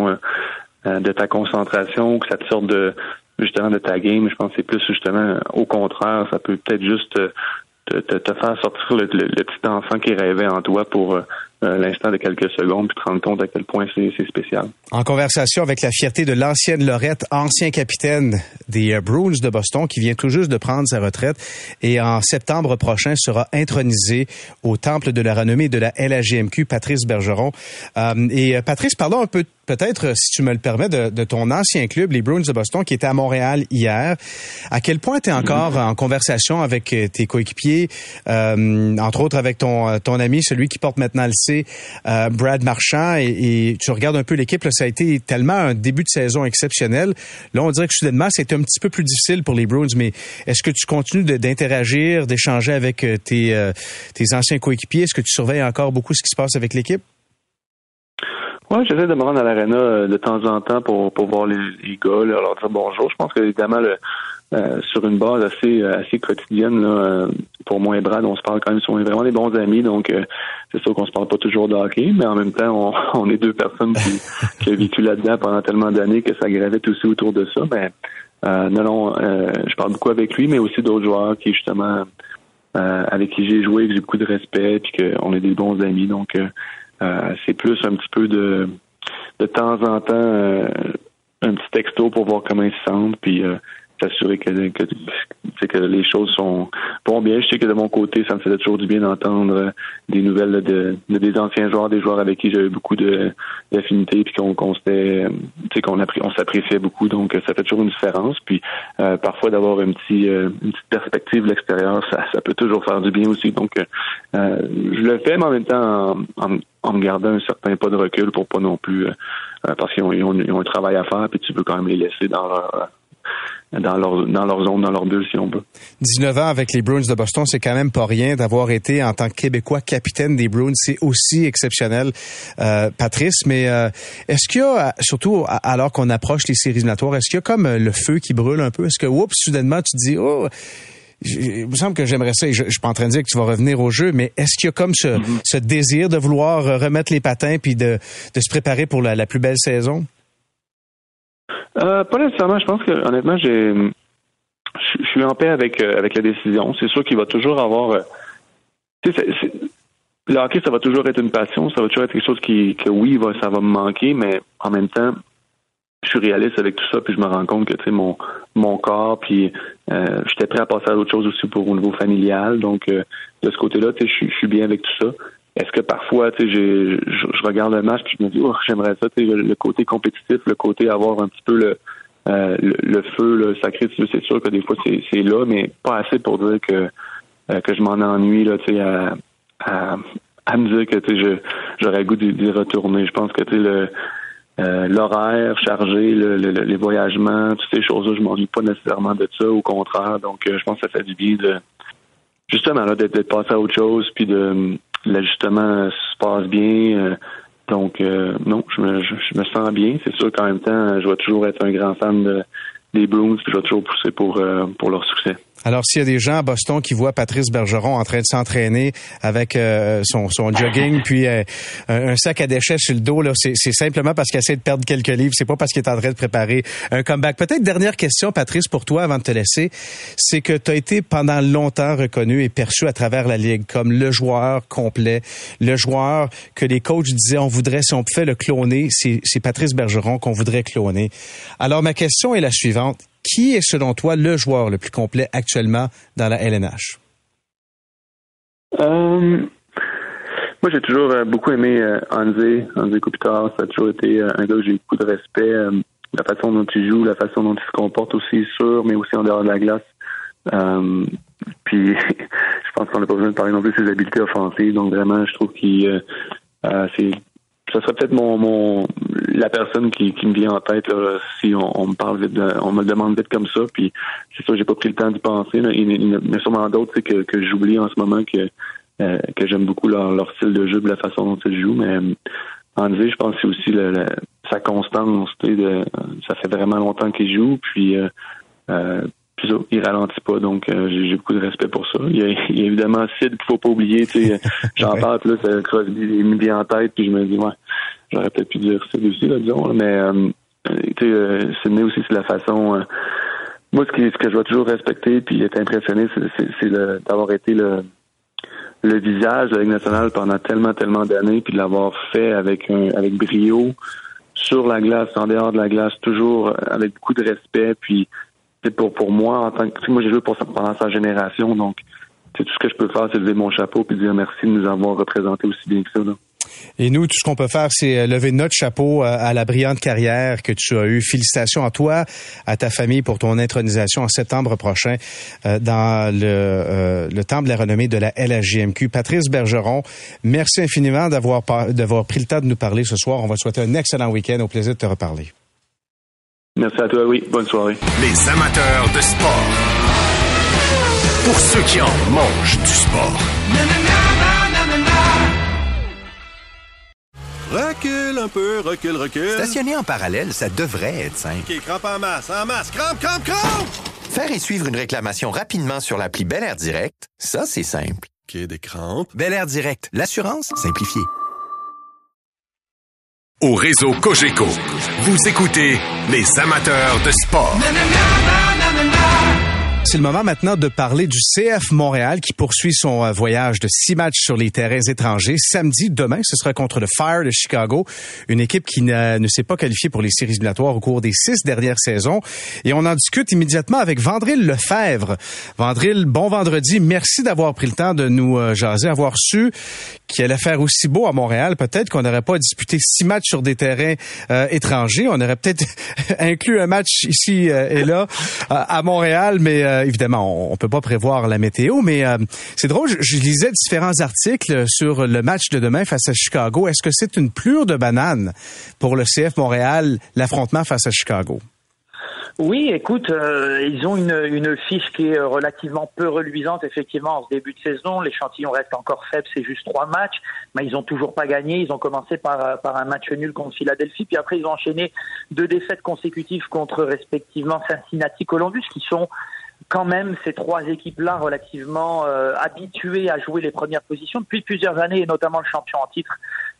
I: de ta concentration, que ça te sorte justement de ta game. Je pense que c'est plus justement au contraire, ça peut peut-être juste te faire sortir le petit enfant qui rêvait en toi pour l'instant de quelques secondes, puis te rendre compte à quel point c'est spécial.
E: En conversation avec la fierté de l'ancienne Lorette, ancien capitaine des Bruins de Boston, qui vient tout juste de prendre sa retraite et en septembre prochain sera intronisé au temple de la renommée de la LHJMQ, Patrice Bergeron. Et Patrice, parlons un peu peut-être, si tu me le permets, de ton ancien club, les Bruins de Boston, qui était à Montréal hier. À quel point tu es encore en conversation avec tes coéquipiers, entre autres avec ton ami, celui qui porte maintenant le C, Brad Marchand, et tu regardes un peu l'équipe, là, ça a été tellement un début de saison exceptionnel. Là, on dirait que soudainement, c'est un petit peu plus difficile pour les Bruins, mais est-ce que tu continues d'interagir, d'échanger avec tes anciens coéquipiers? Est-ce que tu surveilles encore beaucoup ce qui se passe avec l'équipe?
I: Oui, j'essaie de me rendre à l'aréna de temps en temps pour voir les gars, leur dire bonjour. Je pense que évidemment, sur une base assez quotidienne, là, pour moi et Brad, on se parle quand même, on est vraiment des bons amis, donc c'est sûr qu'on se parle pas toujours de hockey, mais en même temps, on est deux personnes qui ont vécu là-dedans pendant tellement d'années que ça gravite aussi autour de ça. Mais je parle beaucoup avec lui, mais aussi d'autres joueurs qui justement avec qui j'ai joué, que j'ai beaucoup de respect, puis qu'on est des bons amis, donc c'est plus un petit peu de temps en temps un petit texto pour voir comment ils se sentent, puis s'assurer que les choses vont bien. Je sais que de mon côté, ça me faisait toujours du bien d'entendre des nouvelles des anciens joueurs, des joueurs avec qui j'avais beaucoup d'affinité, puis qu'on s'appréciait beaucoup, donc ça fait toujours une différence. Puis parfois d'avoir une petite perspective de l'extérieur, ça peut toujours faire du bien aussi. Donc je le fais, mais en même temps en me gardant un certain pas de recul pour pas non plus parce qu'ils ont un travail à faire, puis tu veux quand même les laisser dans leur zone, dans leur bulle, si on veut. 19
E: ans avec les Bruins de Boston, c'est quand même pas rien d'avoir été, en tant que Québécois, capitaine des Bruins. C'est aussi exceptionnel, Patrice. Mais est-ce qu'il y a, surtout alors qu'on approche les séries éliminatoires, est-ce qu'il y a comme le feu qui brûle un peu? Est-ce que, soudainement, tu te dis, il me semble que j'aimerais ça, et je suis pas en train de dire que tu vas revenir au jeu, mais est-ce qu'il y a comme ce désir de vouloir remettre les patins puis de se préparer pour la plus belle saison?
I: Pas nécessairement. Je pense que honnêtement, je je suis en paix avec la décision. C'est sûr qu'il va toujours avoir... le hockey, ça va toujours être une passion. Ça va toujours être quelque chose ça va me manquer, mais en même temps, je suis réaliste avec tout ça, puis je me rends compte que, tu sais, mon corps, puis j'étais prêt à passer à d'autres choses aussi au niveau familial. Donc, de ce côté-là, tu sais, je suis bien avec tout ça. Est-ce que parfois, tu sais, je regarde un match puis je me dis, j'aimerais ça, tu sais, le côté compétitif, le côté avoir un petit peu le feu, le sacré, c'est sûr que des fois c'est là, mais pas assez pour dire que je m'en ennuie là, tu sais, à me dire que tu sais, j'aurais le goût d'y retourner. Je pense que tu sais l'horaire chargé, les voyagements, toutes ces choses-là, je m'ennuie pas nécessairement de ça, au contraire. Donc, je pense que ça fait du bien justement là d'être passé à autre chose, puis l'ajustement se passe bien. Donc, non, je me sens bien. C'est sûr qu'en même temps, je vais toujours être un grand fan des Bruins, puis je vais toujours pousser pour leur succès.
E: Alors, s'il y a des gens à Boston qui voient Patrice Bergeron en train de s'entraîner avec son jogging puis un sac à déchets sur le dos, là, c'est simplement parce qu'il essaie de perdre quelques livres. C'est pas parce qu'il est en train de préparer un comeback. Peut-être dernière question, Patrice, pour toi, avant de te laisser, c'est que tu as été pendant longtemps reconnu et perçu à travers la Ligue comme le joueur complet, le joueur que les coachs disaient on voudrait, si on pouvait le cloner, c'est Patrice Bergeron qu'on voudrait cloner. Alors, ma question est la suivante. Qui est, selon toi, le joueur le plus complet actuellement dans la LNH?
I: Moi, j'ai toujours beaucoup aimé Andrzej Kopitar. Ça a toujours été un gars que j'ai beaucoup de respect. La façon dont il joue, la façon dont il se comporte aussi sur, mais aussi en dehors de la glace. Puis, je pense qu'on n'a pas besoin de parler non plus de ses habiletés offensives. Donc, vraiment, je trouve qu'il ça serait peut-être la personne qui me vient en tête là, si on me parle vite, on me le demande vite comme ça. Puis c'est sûr, j'ai pas pris le temps d'y penser. Là. Il y en a sûrement d'autres que j'oublie en ce moment que j'aime beaucoup leur style de jeu, la façon dont ils jouent. Mais Andrzej, je pense que c'est aussi sa constance. Ça fait vraiment longtemps qu'il joue. Puis il ralentit pas, donc j'ai beaucoup de respect pour ça. Il y a évidemment Sid qu'il faut pas oublier. J'en parle plus, Crosby il me vient en tête, puis je me dis j'aurais peut-être pu dire Sid aussi, là, disons. Là, mais Sidney aussi, c'est la façon. Moi, ce que je vais toujours respecter, puis être impressionné, c'est d'avoir été le visage de la Ligue nationale pendant tellement d'années, puis de l'avoir fait avec brio, sur la glace, en dehors de la glace, toujours avec beaucoup de respect, puis pour moi, en tant que moi j'ai joué pendant sa génération, donc tout ce que je peux faire, c'est lever mon chapeau et dire merci de nous avoir représentés aussi bien que ça. Là.
E: Et nous, tout ce qu'on peut faire, c'est lever notre chapeau à la brillante carrière que tu as eue. Félicitations à toi, à ta famille pour ton intronisation en septembre prochain dans le temple de la renommée de la LHJMQ. Patrice Bergeron, merci infiniment d'avoir pris le temps de nous parler ce soir. On va te souhaiter un excellent week-end. Au plaisir de te reparler.
I: Merci à toi, oui. Bonne soirée.
D: Les amateurs de sport. Pour ceux qui en mangent du sport.
G: Recule un peu, recule.
H: Stationner en parallèle, ça devrait être simple.
G: OK, crampe en masse, crampe!
H: Faire et suivre une réclamation rapidement sur l'appli Bel Air Direct, ça, c'est simple.
G: OK, des crampes.
H: Bel Air Direct, l'assurance simplifiée.
D: Au réseau Cogeco, vous écoutez les amateurs de sport.
E: C'est le moment maintenant de parler du CF Montréal qui poursuit son voyage de 6 matchs sur les terrains étrangers. Samedi, demain, ce sera contre le Fire de Chicago, une équipe qui ne s'est pas qualifiée pour les séries éliminatoires au cours des 6 dernières saisons. Et on en discute immédiatement avec Vandril Lefebvre. Vandril, bon vendredi. Merci d'avoir pris le temps de nous jaser, avoir su qu'il allait faire aussi beau à Montréal. Peut-être qu'on n'aurait pas disputé 6 matchs sur des terrains étrangers. On aurait peut-être inclus un match ici et là à Montréal, mais évidemment, on peut pas prévoir la météo, mais c'est drôle, je lisais différents articles sur le match de demain face à Chicago. Est-ce que c'est une plure de banane pour le CF Montréal, l'affrontement face à Chicago?
J: Oui, écoute, ils ont une fiche qui est relativement peu reluisante, effectivement, en ce début de saison. L'échantillon reste encore faible, c'est juste 3 matchs, mais ils ont toujours pas gagné. Ils ont commencé par un match nul contre Philadelphie, puis après ils ont enchaîné 2 défaites consécutives contre respectivement Cincinnati, Columbus, qui sont quand même ces 3 équipes-là relativement habituées à jouer les premières positions depuis plusieurs années, et notamment le champion en titre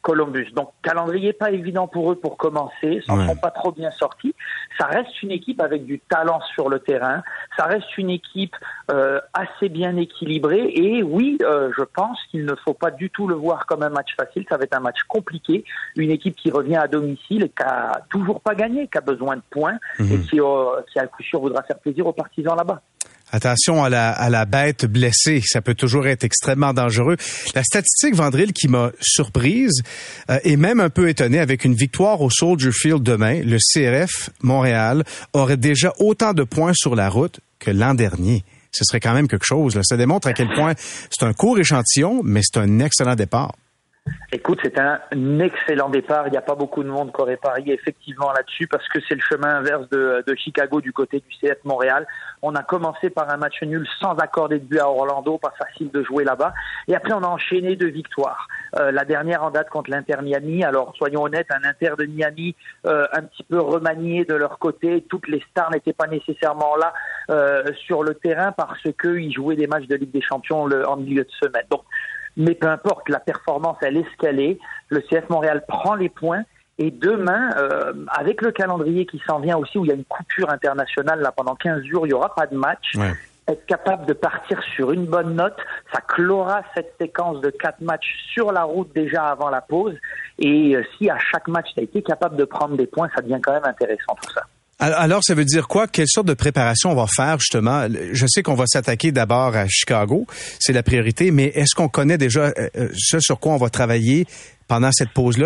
J: Columbus. Donc, calendrier pas évident pour eux pour commencer, s'en sont pas trop bien sortis. Ça reste une équipe avec du talent sur le terrain, ça reste une équipe assez bien équilibrée et oui, je pense qu'il ne faut pas du tout le voir comme un match facile, ça va être un match compliqué, une équipe qui revient à domicile et qui a toujours pas gagné, qui a besoin de points et qui à coup sûr voudra faire plaisir aux partisans là-bas.
E: Attention à la bête blessée, ça peut toujours être extrêmement dangereux. La statistique, Vandril, qui m'a surprise et même un peu étonnée, avec une victoire au Soldier Field demain, le CF Montréal aurait déjà autant de points sur la route que l'an dernier. Ce serait quand même quelque chose, là. Ça démontre à quel point c'est un court échantillon, mais c'est un excellent départ.
J: Écoute, c'est un excellent départ. Il n'y a pas beaucoup de monde qui aurait parié effectivement là-dessus parce que c'est le chemin inverse de Chicago du côté du CF Montréal. On a commencé par un match nul sans accorder de but à Orlando, pas facile de jouer là-bas. Et après, on a enchaîné 2 victoires. La dernière en date contre l'Inter Miami. Alors, soyons honnêtes, un Inter de Miami un petit peu remanié de leur côté. Toutes les stars n'étaient pas nécessairement là sur le terrain parce qu'ils jouaient des matchs de Ligue des Champions en milieu de semaine. Donc, mais peu importe, la performance, elle est ce qu'elle est. Le CF Montréal prend les points. Et demain, avec le calendrier qui s'en vient aussi, où il y a une coupure internationale, là, pendant 15 jours, il n'y aura pas de match. Ouais. Être capable de partir sur une bonne note, ça clora cette séquence de 4 matchs sur la route déjà avant la pause. Et si à chaque match, tu as été capable de prendre des points, ça devient quand même intéressant tout ça.
E: Alors, ça veut dire quoi? Quelle sorte de préparation on va faire, justement? Je sais qu'on va s'attaquer d'abord à Chicago, c'est la priorité, mais est-ce qu'on connaît déjà ce sur quoi on va travailler pendant cette pause-là,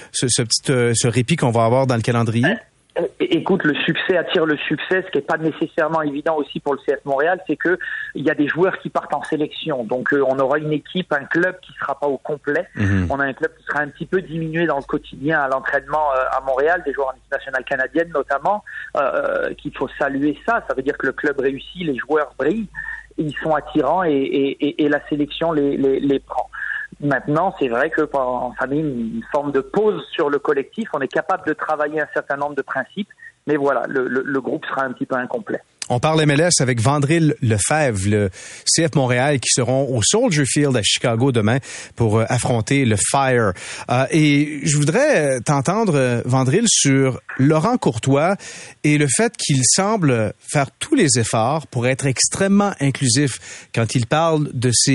E: ce répit qu'on va avoir dans le calendrier?
J: Écoute, le succès attire le succès. Ce qui n'est pas nécessairement évident aussi pour le CF Montréal, c'est que il y a des joueurs qui partent en sélection. Donc, on aura une équipe, un club qui sera pas au complet. On a un club qui sera un petit peu diminué dans le quotidien à l'entraînement à Montréal, des joueurs en équipe nationale canadienne notamment, qu'il faut saluer ça. Ça veut dire que le club réussit, les joueurs brillent, ils sont attirants et la sélection les prend. Maintenant, c'est vrai que pendant ça met une forme de pause sur le collectif. On est capable de travailler un certain nombre de principes, mais voilà, le groupe sera un petit peu incomplet.
E: On parle MLS avec Vandril Lefebvre, le CF Montréal, qui seront au Soldier Field à Chicago demain pour affronter le Fire. Et je voudrais t'entendre, Vandril, sur Laurent Courtois et le fait qu'il semble faire tous les efforts pour être extrêmement inclusif quand il parle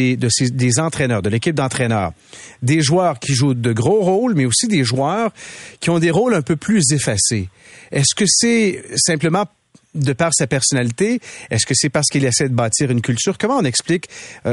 E: des entraîneurs, de l'équipe d'entraîneurs. Des joueurs qui jouent de gros rôles, mais aussi des joueurs qui ont des rôles un peu plus effacés. Est-ce que c'est simplement de par sa personnalité? Est-ce que c'est parce qu'il essaie de bâtir une culture? Comment on explique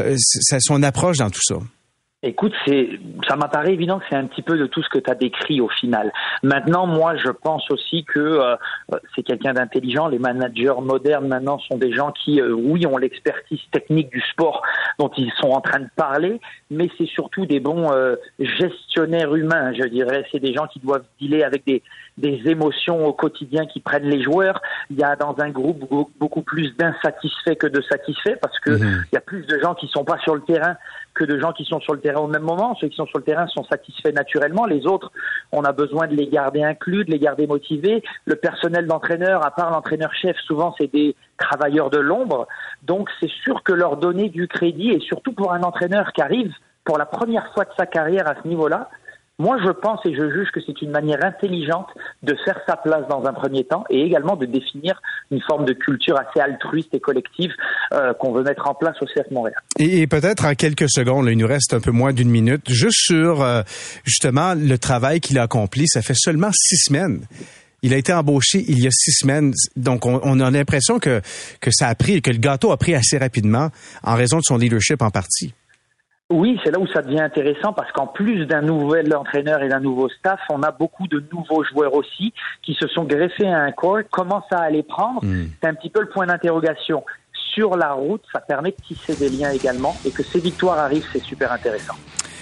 E: son approche dans tout ça?
J: Écoute, ça m'apparaît évident que c'est un petit peu de tout ce que tu as décrit au final. Maintenant, moi, je pense aussi que c'est quelqu'un d'intelligent. Les managers modernes, maintenant, sont des gens qui, oui, ont l'expertise technique du sport dont ils sont en train de parler, mais c'est surtout des bons gestionnaires humains, je dirais. C'est des gens qui doivent dealer avec des émotions au quotidien qui prennent les joueurs. Il y a dans un groupe beaucoup plus d'insatisfaits que de satisfaits parce que il y a plus de gens qui sont pas sur le terrain que de gens qui sont sur le terrain au même moment. Ceux qui sont sur le terrain sont satisfaits naturellement. Les autres, on a besoin de les garder inclus, de les garder motivés. Le personnel d'entraîneur, à part l'entraîneur-chef, souvent c'est des travailleurs de l'ombre. Donc c'est sûr que leur donner du crédit, et surtout pour un entraîneur qui arrive pour la première fois de sa carrière à ce niveau-là, moi, je pense et je juge que c'est une manière intelligente de faire sa place dans un premier temps et également de définir une forme de culture assez altruiste et collective qu'on veut mettre en place au CF Montréal.
E: Et peut-être en quelques secondes, là, il nous reste un peu moins d'une minute, juste sur justement le travail qu'il a accompli. Ça fait seulement 6 semaines. Il a été embauché il y a 6 semaines. Donc, on a l'impression que ça a pris, que le gâteau a pris assez rapidement en raison de son leadership en partie.
J: Oui, c'est là où ça devient intéressant parce qu'en plus d'un nouvel entraîneur et d'un nouveau staff, on a beaucoup de nouveaux joueurs aussi qui se sont greffés à un corps. Comment ça allait prendre? C'est un petit peu le point d'interrogation. Sur la route, ça permet de tisser des liens également et que ces victoires arrivent, c'est super intéressant.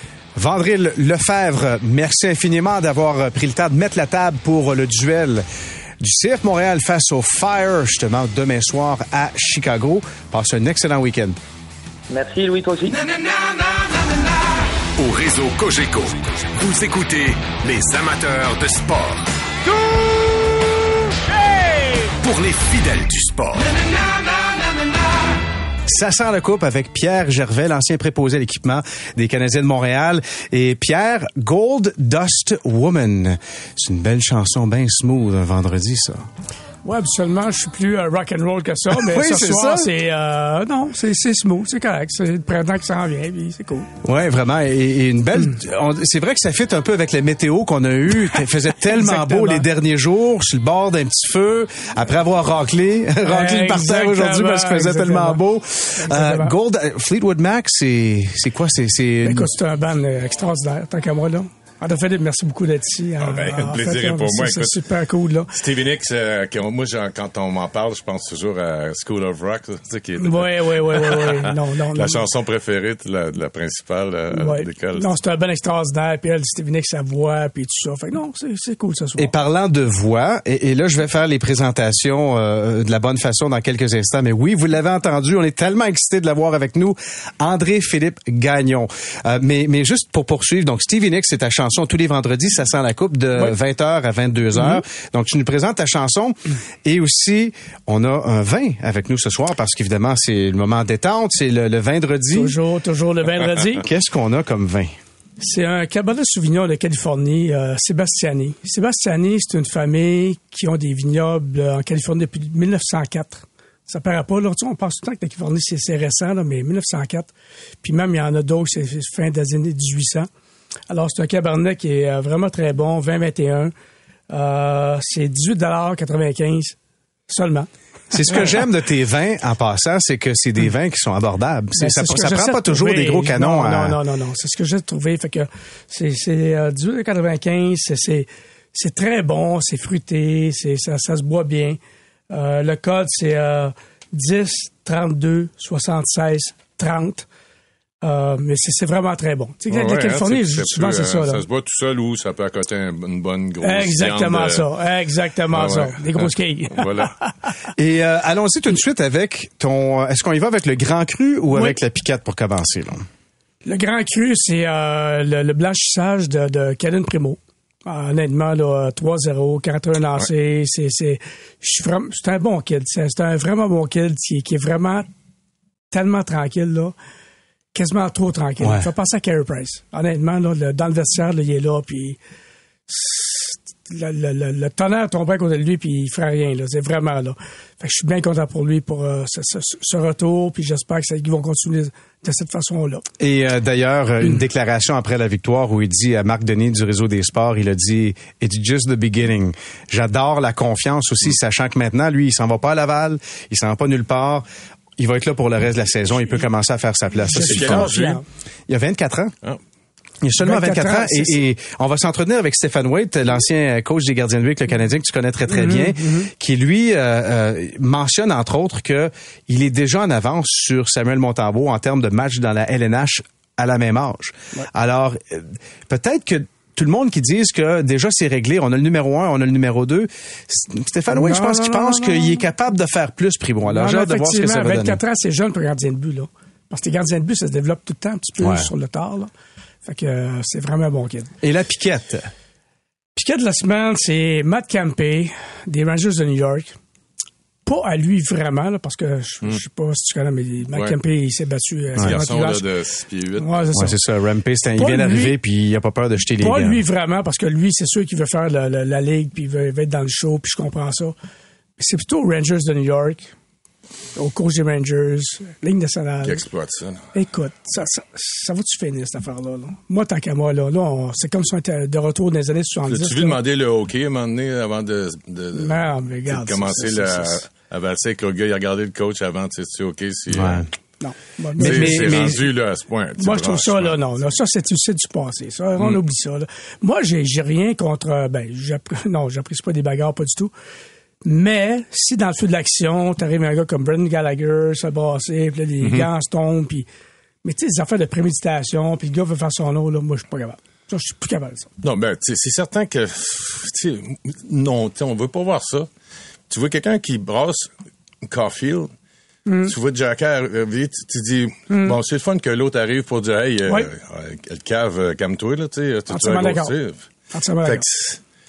E: Vandril Lefebvre, merci infiniment d'avoir pris le temps de mettre la table pour le duel du CF Montréal face au Fire, justement, demain soir à Chicago. Passe un excellent week-end.
J: Merci, Louis, toi aussi.
D: Au réseau Cogeco, vous écoutez les amateurs de sport. Pour les fidèles du sport.
E: Ça sent la coupe avec Pierre Gervais, l'ancien préposé à l'équipement des Canadiens de Montréal. Et Pierre, Gold Dust Woman. C'est une belle chanson bien smooth un vendredi, ça.
K: Ouais, habituellement, je suis plus rock and roll que ça, mais
E: oui,
K: ce soir,
E: ça.
K: c'est smooth, c'est correct. C'est le printemps qui s'en vient, puis c'est cool.
E: Ouais, vraiment. Et une belle. C'est vrai que ça fit un peu avec la météo qu'on a eue. Il faisait tellement beau les derniers jours, sur le bord d'un petit feu, après avoir raclé le parterre aujourd'hui parce qu'il faisait tellement beau. Gold, Fleetwood Mac, c'est quoi?
K: Écoute, c'est un band extraordinaire, tant qu'à moi, là. Philippe, merci beaucoup d'être ici.
L: Le plaisir est pour moi.
K: C'est super cool, là.
L: Stevie Nicks, moi, quand on m'en parle, je pense toujours à School of Rock, tu sais, qui est
K: oui. Non.
L: La chanson préférée de la principale d'école.
K: Non, c'est un bel extraordinaire. Puis elle, Stevie Nicks, sa voix, puis tout ça. Fait que non, c'est cool ce soir.
E: Et parlant de voix, et là, je vais faire les présentations de la bonne façon dans quelques instants. Mais oui, vous l'avez entendu, on est tellement excités de l'avoir avec nous. André-Philippe Gagnon. Mais juste pour poursuivre, donc Stevie Nicks, c'est ta chanson tous les vendredis, ça sent la coupe de 20h à 22h. Donc, tu nous présentes ta chanson et aussi, on a un vin avec nous ce soir parce qu'évidemment, c'est le moment détente, c'est le vendredi.
K: Toujours le vendredi.
E: Qu'est-ce qu'on a comme vin?
K: C'est un Cabernet Sauvignon de Californie, Sebastiani. Sebastiani, c'est une famille qui ont des vignobles en Californie depuis 1904. Ça paraît pas, là. Tu sais, on pense tout le temps que la Californie, c'est récent, là, mais 1904. Puis même, il y en a d'autres, c'est fin des années 1800. Alors, c'est un Cabernet qui est vraiment très bon, 2021. C'est 18,95 seulement.
E: C'est ce que j'aime de tes vins, en passant, c'est que c'est des vins qui sont abordables. Ça prend pas toujours des gros canons.
K: Non. C'est ce que j'ai trouvé. Fait que c'est 18,95. C'est très bon, c'est fruité, ça se boit bien. Le code, c'est 10, 32, 76, 30. Mais c'est vraiment très bon. Tu sais, la Californie, souvent, c'est ça. Là.
L: Ça se boit tout seul ou ça peut accoter une bonne grosse
K: Exactement ça. Des grosses quilles.
L: Voilà.
E: Et allons-y tout de suite avec ton... Est-ce qu'on y va avec le grand cru ou avec la piquette pour commencer? Là?
K: Le grand cru, c'est le blanchissage de Caden Primo. Honnêtement, là, 3-0, 41 lancés. C'est un bon kid. C'est un vraiment bon kid qui est vraiment tellement tranquille, là. Quasiment trop tranquille. Il faut penser à Carey Price. Honnêtement, là, dans le vestiaire, là, il est là, puis le tonnerre tomberait à côté de lui, puis il ferait rien. Là. C'est vraiment là. Fait que je suis bien content pour lui pour ce retour, puis j'espère qu'ils vont continuer de cette façon-là.
E: Et d'ailleurs, une déclaration après la victoire où il dit à Marc Denis du Réseau des Sports, il a dit « It's just the beginning ». J'adore la confiance aussi, sachant que maintenant, lui, il s'en va pas à Laval, il s'en va pas nulle part. Il va être là pour le reste de la saison. Il peut commencer à faire sa place. Ça, c'est
L: quel âge, lui?
E: Il a 24 ans.
L: Ah.
E: Il a seulement 24 ans. Et on va s'entretenir avec Stéphane Waite, l'ancien coach des gardiens de but avec le Canadien, que tu connais très, très bien, qui, lui, mentionne, entre autres, que il est déjà en avance sur Samuel Montembeault en termes de matchs dans la LNH à la même âge. Ouais. Alors, peut-être que tout le monde qui dise que déjà c'est réglé, on a le numéro 1, on a le numéro 2. Stéphane, oui, je pense qu'il pense qu'il est capable de faire plus, Primo. Alors, j'ai hâte de voir ce que ça va donner.
K: 24 ans, c'est jeune pour un gardien de but, là. Parce que les gardiens de but, ça se développe tout le temps un petit peu sur le tard, là. Fait que c'est vraiment un bon kid.
E: Et la piquette?
K: Piquette de la semaine, c'est Matt Campé, des Rangers de New York. Pas à lui vraiment, là, parce que je sais pas si tu connais, mais Matt Campé, il s'est battu.
L: C'est un garçon là, de 6 pieds 8.
E: Ouais, c'est ça. Rampé, il vient d'arriver, puis il a pas peur de jeter les gants.
K: Pas lui vraiment, parce que lui, c'est sûr qu'il veut faire la ligue, puis il veut être dans le show, puis je comprends ça. Mais c'est plutôt Rangers de New York, au coach des Rangers, Ligue nationale.
L: Qui exploite ça. Là.
K: Écoute, ça va-tu finir, cette affaire-là? Là? Moi, tant qu'à moi, là c'est comme si on était de retour dans les années 70.
L: As-tu vu demander le hockey à un moment donné avant de
K: non, mais regarde,
L: commencer à valser avec le gars? Il a regardé le coach avant, tu sais, OK, si...
K: Non.
L: C'est rendu là, à ce point.
K: Moi, je trouve ça, là, non. Là, ça, c'est du passé. Ça, on oublie ça. Là. Moi, j'ai rien contre... j'apprécie pas des bagarres, pas du tout. Mais si dans le feu de l'action, t'arrives à un gars comme Brendan Gallagher, se brasser, puis là, les gants se tombent, puis... Mais tu sais, des affaires de préméditation, puis le gars veut faire son eau, là, moi, je suis pas capable. Ça, je suis plus capable de ça.
L: Non, ben, c'est certain que... Non, on veut pas voir ça. Tu vois quelqu'un qui brasse Caulfield, tu vois Jack arriver, tu dis, bon, c'est le fun que l'autre arrive pour dire, hey, le cave, calme-toi, là, tu sais.
K: Entièrement d'accord. Entièrement d'accord.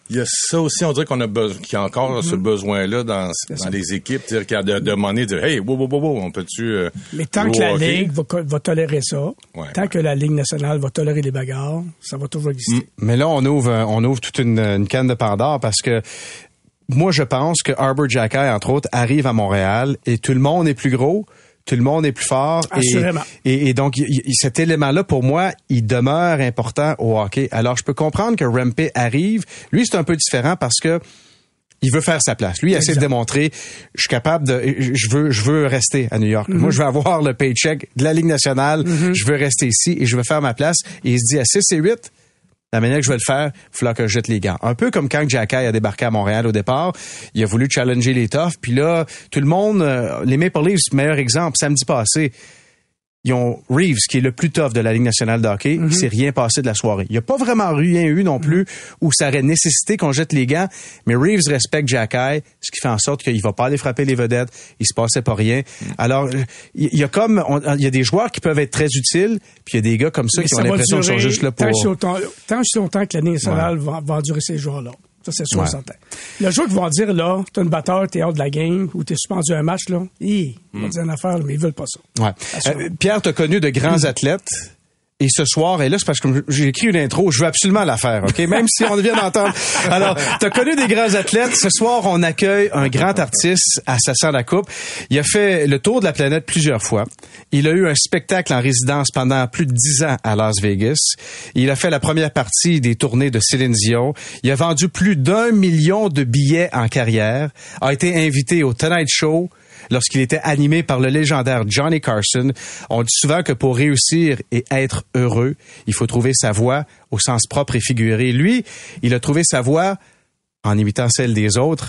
L: Il y a ça aussi, on dirait qu'il y a encore ce besoin-là dans les équipes, dire qu'il y a de demander, dire, hey, wow, on peut-tu...
K: Mais tant que la Ligue va tolérer ça, tant que la Ligue nationale va tolérer les bagarres, ça va toujours exister.
E: Mais là, on ouvre toute une canne de Pandore parce que moi, je pense que Arbor Xhekaj, entre autres, arrive à Montréal et tout le monde est plus gros, tout le monde est plus fort.
K: Assurément.
E: Et donc, cet élément-là, pour moi, il demeure important au hockey. Alors, je peux comprendre que Rempe arrive. Lui, c'est un peu différent parce que il veut faire sa place. Lui, il essaie de démontrer, je suis capable je veux rester à New York. Moi, je veux avoir le paycheck de la Ligue nationale. Je veux rester ici et je veux faire ma place. Et il se dit à 6 et 8, la manière que je vais le faire, il va falloir que je jette les gants. Un peu comme quand Xhekaj a débarqué à Montréal au départ, il a voulu challenger les toughs, puis là, tout le monde, les Maple Leafs, meilleur exemple, samedi passé, ils ont Reeves, qui est le plus tough de la Ligue nationale de hockey, il s'est rien passé de la soirée. Il n'y a pas vraiment rien eu non plus où ça aurait nécessité qu'on jette les gants, mais Reeves respecte Xhekaj, ce qui fait en sorte qu'il va pas aller frapper les vedettes, il se passait pas rien. Alors, il y a des joueurs qui peuvent être très utiles, puis il y a des gars comme ça qui ont l'impression qu'ils sont juste là pour...
K: Tant aussi longtemps que la Ligue nationale va endurer ces joueurs-là. Ça, c'est sûr et certain. Le jour qu'ils vont dire, là, t'as une batteur, t'es hors de la game, ou t'es suspendu un match, là, ils vont dire une affaire, mais ils veulent pas ça.
E: Ouais. Pierre, t'as connu de grands athlètes. Et ce soir, et là, c'est parce que j'ai écrit une intro, je veux absolument la faire, OK? Même si on vient d'entendre. Alors, t'as connu des grands athlètes. Ce soir, on accueille un grand artiste à Ça sent la coupe. Il a fait le tour de la planète plusieurs fois. Il a eu un spectacle en résidence pendant plus de 10 ans à Las Vegas. Il a fait la première partie des tournées de Céline Dion. Il a vendu plus d'1 million de billets en carrière. A été invité au Tonight Show lorsqu'il était animé par le légendaire Johnny Carson. On dit souvent que pour réussir et être heureux, il faut trouver sa voix au sens propre et figuré. Lui, il a trouvé sa voix en imitant celle des autres.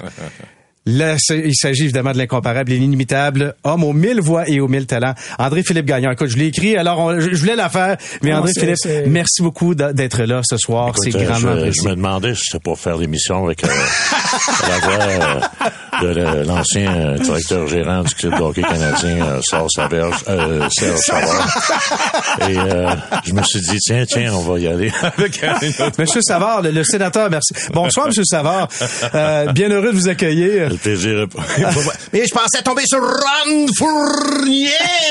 E: Là, il s'agit évidemment de l'incomparable et l'inimitable homme aux 1000 voix et aux 1000 talents, André-Philippe Gagnon. Écoute, je l'ai écrit, alors je voulais la faire, mais André-Philippe, merci beaucoup d'être là ce soir.
M: Écoute,
E: c'est grandement apprécié.
M: Je me demandais si c'était pour faire l'émission avec la voix de l'ancien directeur gérant du club de hockey canadien, Serge Savard. Et je me suis dit, tiens, on va y aller avec un autre.
E: Monsieur Savard, le sénateur, merci. Bonsoir, Monsieur Savard. Bien heureux de vous accueillir.
M: Le plaisir.
N: Mais je pensais tomber sur Ron Fournier!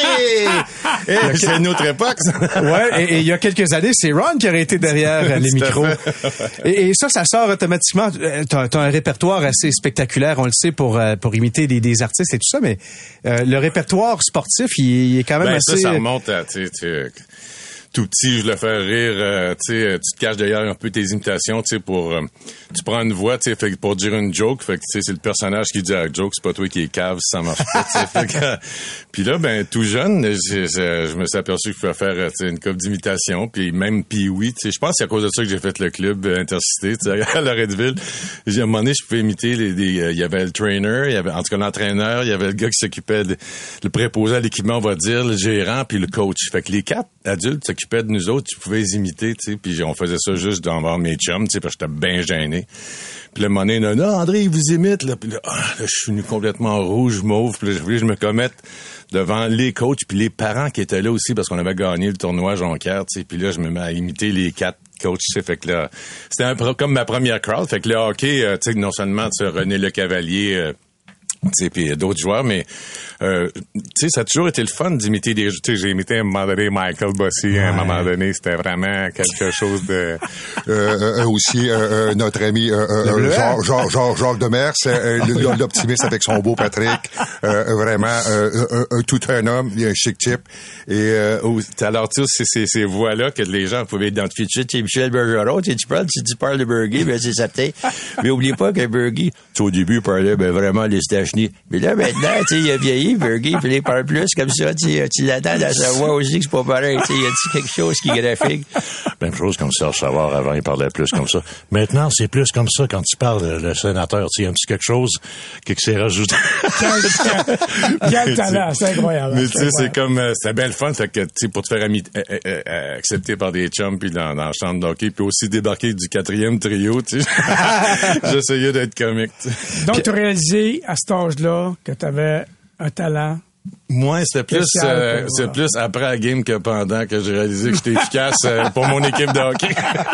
L: C'est une autre époque, ça.
E: Ouais, et il y a quelques années, c'est Ron qui aurait été derrière les micros. Et ça sort automatiquement. T'as un répertoire assez spectaculaire, on le sait, pour imiter des artistes et tout ça, mais le répertoire sportif, il est quand même assez...
L: Ça remonte à, tout petit, je le fais rire, tu te caches derrière un peu tes imitations, pour, tu prends une voix, fait que pour dire une joke, fait que, c'est le personnage qui dit la joke, c'est pas toi qui est cave, ça marche pas, puis là, tout jeune, je me suis aperçu que je pouvais faire, une couple d'imitations, puis même Pee-Wee, je pense que c'est à cause de ça que j'ai fait le club Intercité, à Loretteville. À un moment donné, je pouvais imiter il y avait le trainer, il y avait, en tout cas, l'entraîneur, il y avait le gars qui s'occupait le préposé à l'équipement, on va dire, le gérant, puis le coach. Fait que les 4 adultes s'occupaient de nous autres, tu pouvais les imiter, puis on faisait ça juste devant mes chums, parce que j'étais bien gêné. Puis le moment donné, non, André, il vous imite, là, puis là, je suis venu complètement rouge, mauve, puis là, je voulais que je me commette devant les coachs, puis les parents qui étaient là aussi, parce qu'on avait gagné le tournoi Jonquière, puis là, je me mets à imiter les 4 coachs, fait que là, c'était comme ma première crowd, fait que le hockey, non seulement, René Le Cavalier, puis d'autres joueurs, mais ça a toujours été le fun d'imiter des... j'ai imité à un moment donné Michael Bossy, à un moment donné, c'était vraiment quelque chose de...
O: aussi, notre ami Jacques Demers, l'optimiste avec son beau Patrick, vraiment tout un homme, il est un chic type.
L: Et alors, c'est ces voix-là que les gens pouvaient identifier. Tu sais, Michel Bergeron, tu parles de Bergie, c'est ça peut-être. Mais oubliez pas que Bergie, au début, il parlait vraiment les Stachny. Mais là, maintenant, il a vieilli, Bergie, puis il parle plus comme ça. Tu l'attends dans sa voix aussi que c'est pas pareil. Il y a quelque chose qui est graphique.
M: Même chose comme Serge Savard avant, il parlait plus comme ça. Maintenant, c'est plus comme ça quand tu parles, le sénateur. Il y a un petit quelque chose qui s'est rajouté.
K: Quel talent, c'est incroyable.
L: Mais tu sais, c'est comme, c'est bien le fun, fait que, pour te faire accepter par des chums, puis dans la chambre d'hockey, puis aussi débarquer du 4e trio, j'essayais d'être comique.
K: Donc, tu as réalisé à cet âge-là que tu avais un talent
L: Moi, c'était plus, c'est plus après la game que pendant que j'ai réalisé que j'étais efficace pour mon équipe de hockey.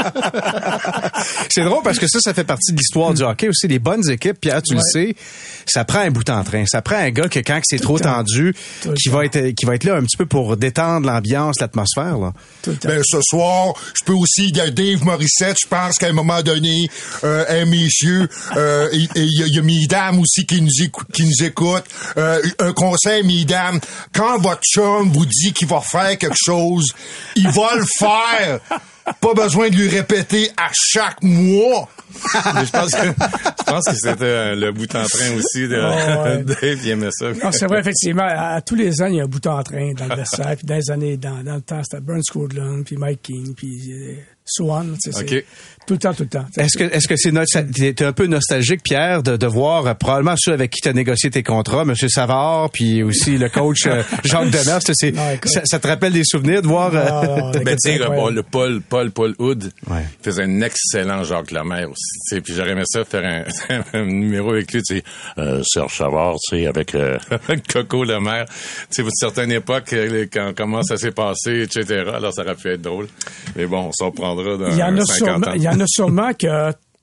E: C'est drôle parce que ça fait partie de l'histoire du hockey aussi. Les bonnes équipes, Pierre, tu le sais, ça prend un bout en train. Ça prend un gars que quand c'est trop tendu, qui va être là un petit peu pour détendre l'ambiance, l'atmosphère, là.
O: Ben, ce soir, je peux aussi, Dave Morissette, je pense qu'à un moment donné, messieurs, il y a mesdames aussi qui nous écoutent. Un conseil, mesdames, quand votre chum vous dit qu'il va faire quelque chose, il va le faire. Pas besoin de lui répéter à chaque mois.
L: Mais je pense que c'était le bout en train aussi de Dave, il aimait ça.
K: Non, c'est vrai, effectivement. À tous les ans, il y a un bout en train dans le vestiaire. Puis dans les années, dans le temps, c'était Burns Scotland, puis Mike King, puis Swan. Tu sais,
L: okay.
K: Tout le temps.
E: Est-ce que t'es un peu nostalgique, Pierre, de voir probablement ceux avec qui t'as négocié tes contrats, M. Savard, puis aussi le coach Jacques Demers, ça te rappelle des souvenirs de voir...
L: Ben tiens, le Paul Hood, il faisait un excellent Jacques Lemaire aussi. Puis j'aurais aimé ça faire un numéro avec lui, tu sais,
M: Serge Savard, tu sais, avec
L: Coco Lemaire. Tu sais, à une certaine époque, comment ça s'est passé, etc. Alors ça aurait pu être drôle. Mais bon, on s'en prendra dans 50 ans.
K: Il y en a sûrement que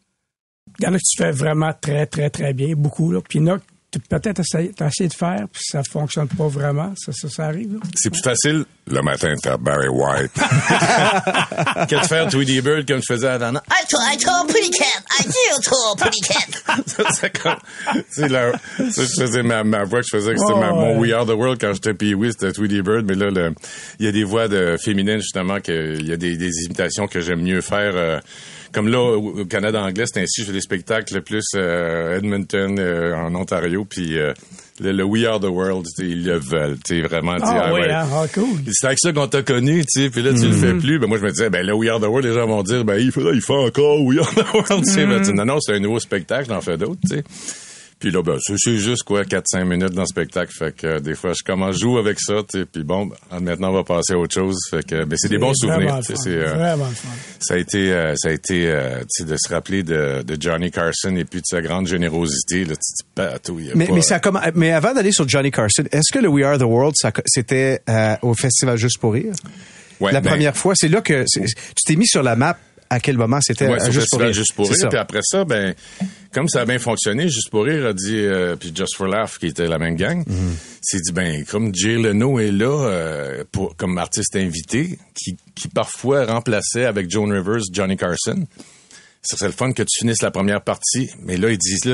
K: tu fais vraiment très, très, très bien, beaucoup, là. Puis il y en a que peut-être t'as essayé de faire, puis ça fonctionne pas vraiment. Ça arrive, là.
L: C'est plus facile
O: le matin de faire Barry White
L: que de faire Tweety Bird comme je faisais avant.
N: I told Pretty Cat. I do told Pretty Cat.
L: C'est comme, tu sais, je faisais ma voix que je faisais, que c'était mon We Are the World quand j'étais Pee-wee, c'était Tweety Bird, mais là, il y a des voix féminines, justement, il y a des imitations que j'aime mieux faire, comme là, au Canada anglais, c'est ainsi, je fais des spectacles plus Edmonton, en Ontario, puis le We Are the World, ils le veulent, tu sais, vraiment.
K: Cool.
L: C'est avec ça qu'on t'a connu, tu sais, puis là, tu le fais plus. Ben moi, je me disais, le We Are the World, les gens vont dire, il fait encore We Are the World, tu sais. Non, c'est un nouveau spectacle, j'en fais d'autres, tu sais. Puis là, c'est juste 4-5 minutes dans le spectacle. Fait que des fois, je joue avec ça, tu sais. Puis bon, maintenant, on va passer à autre chose. Fait que, c'est des bons souvenirs. C'est
K: vraiment fun.
L: Ça a été, tu sais, de se rappeler de Johnny Carson et puis de sa grande générosité, là,
E: mais avant d'aller sur Johnny Carson, est-ce que le We Are the World, c'était au Festival Juste pour rire?
L: Ouais,
E: la première fois, c'est là que tu t'es mis sur la map. À quel moment c'était
L: Juste pour rire. Puis après ça, comme ça a bien fonctionné, Juste pour rire a dit, puis Just for Laugh, qui était la même gang, s'est dit, comme Jay Leno est là, comme artiste invité, qui parfois remplaçait avec Joan Rivers, Johnny Carson. Ça serait le fun que tu finisses la première partie. Mais là, ils disent, là,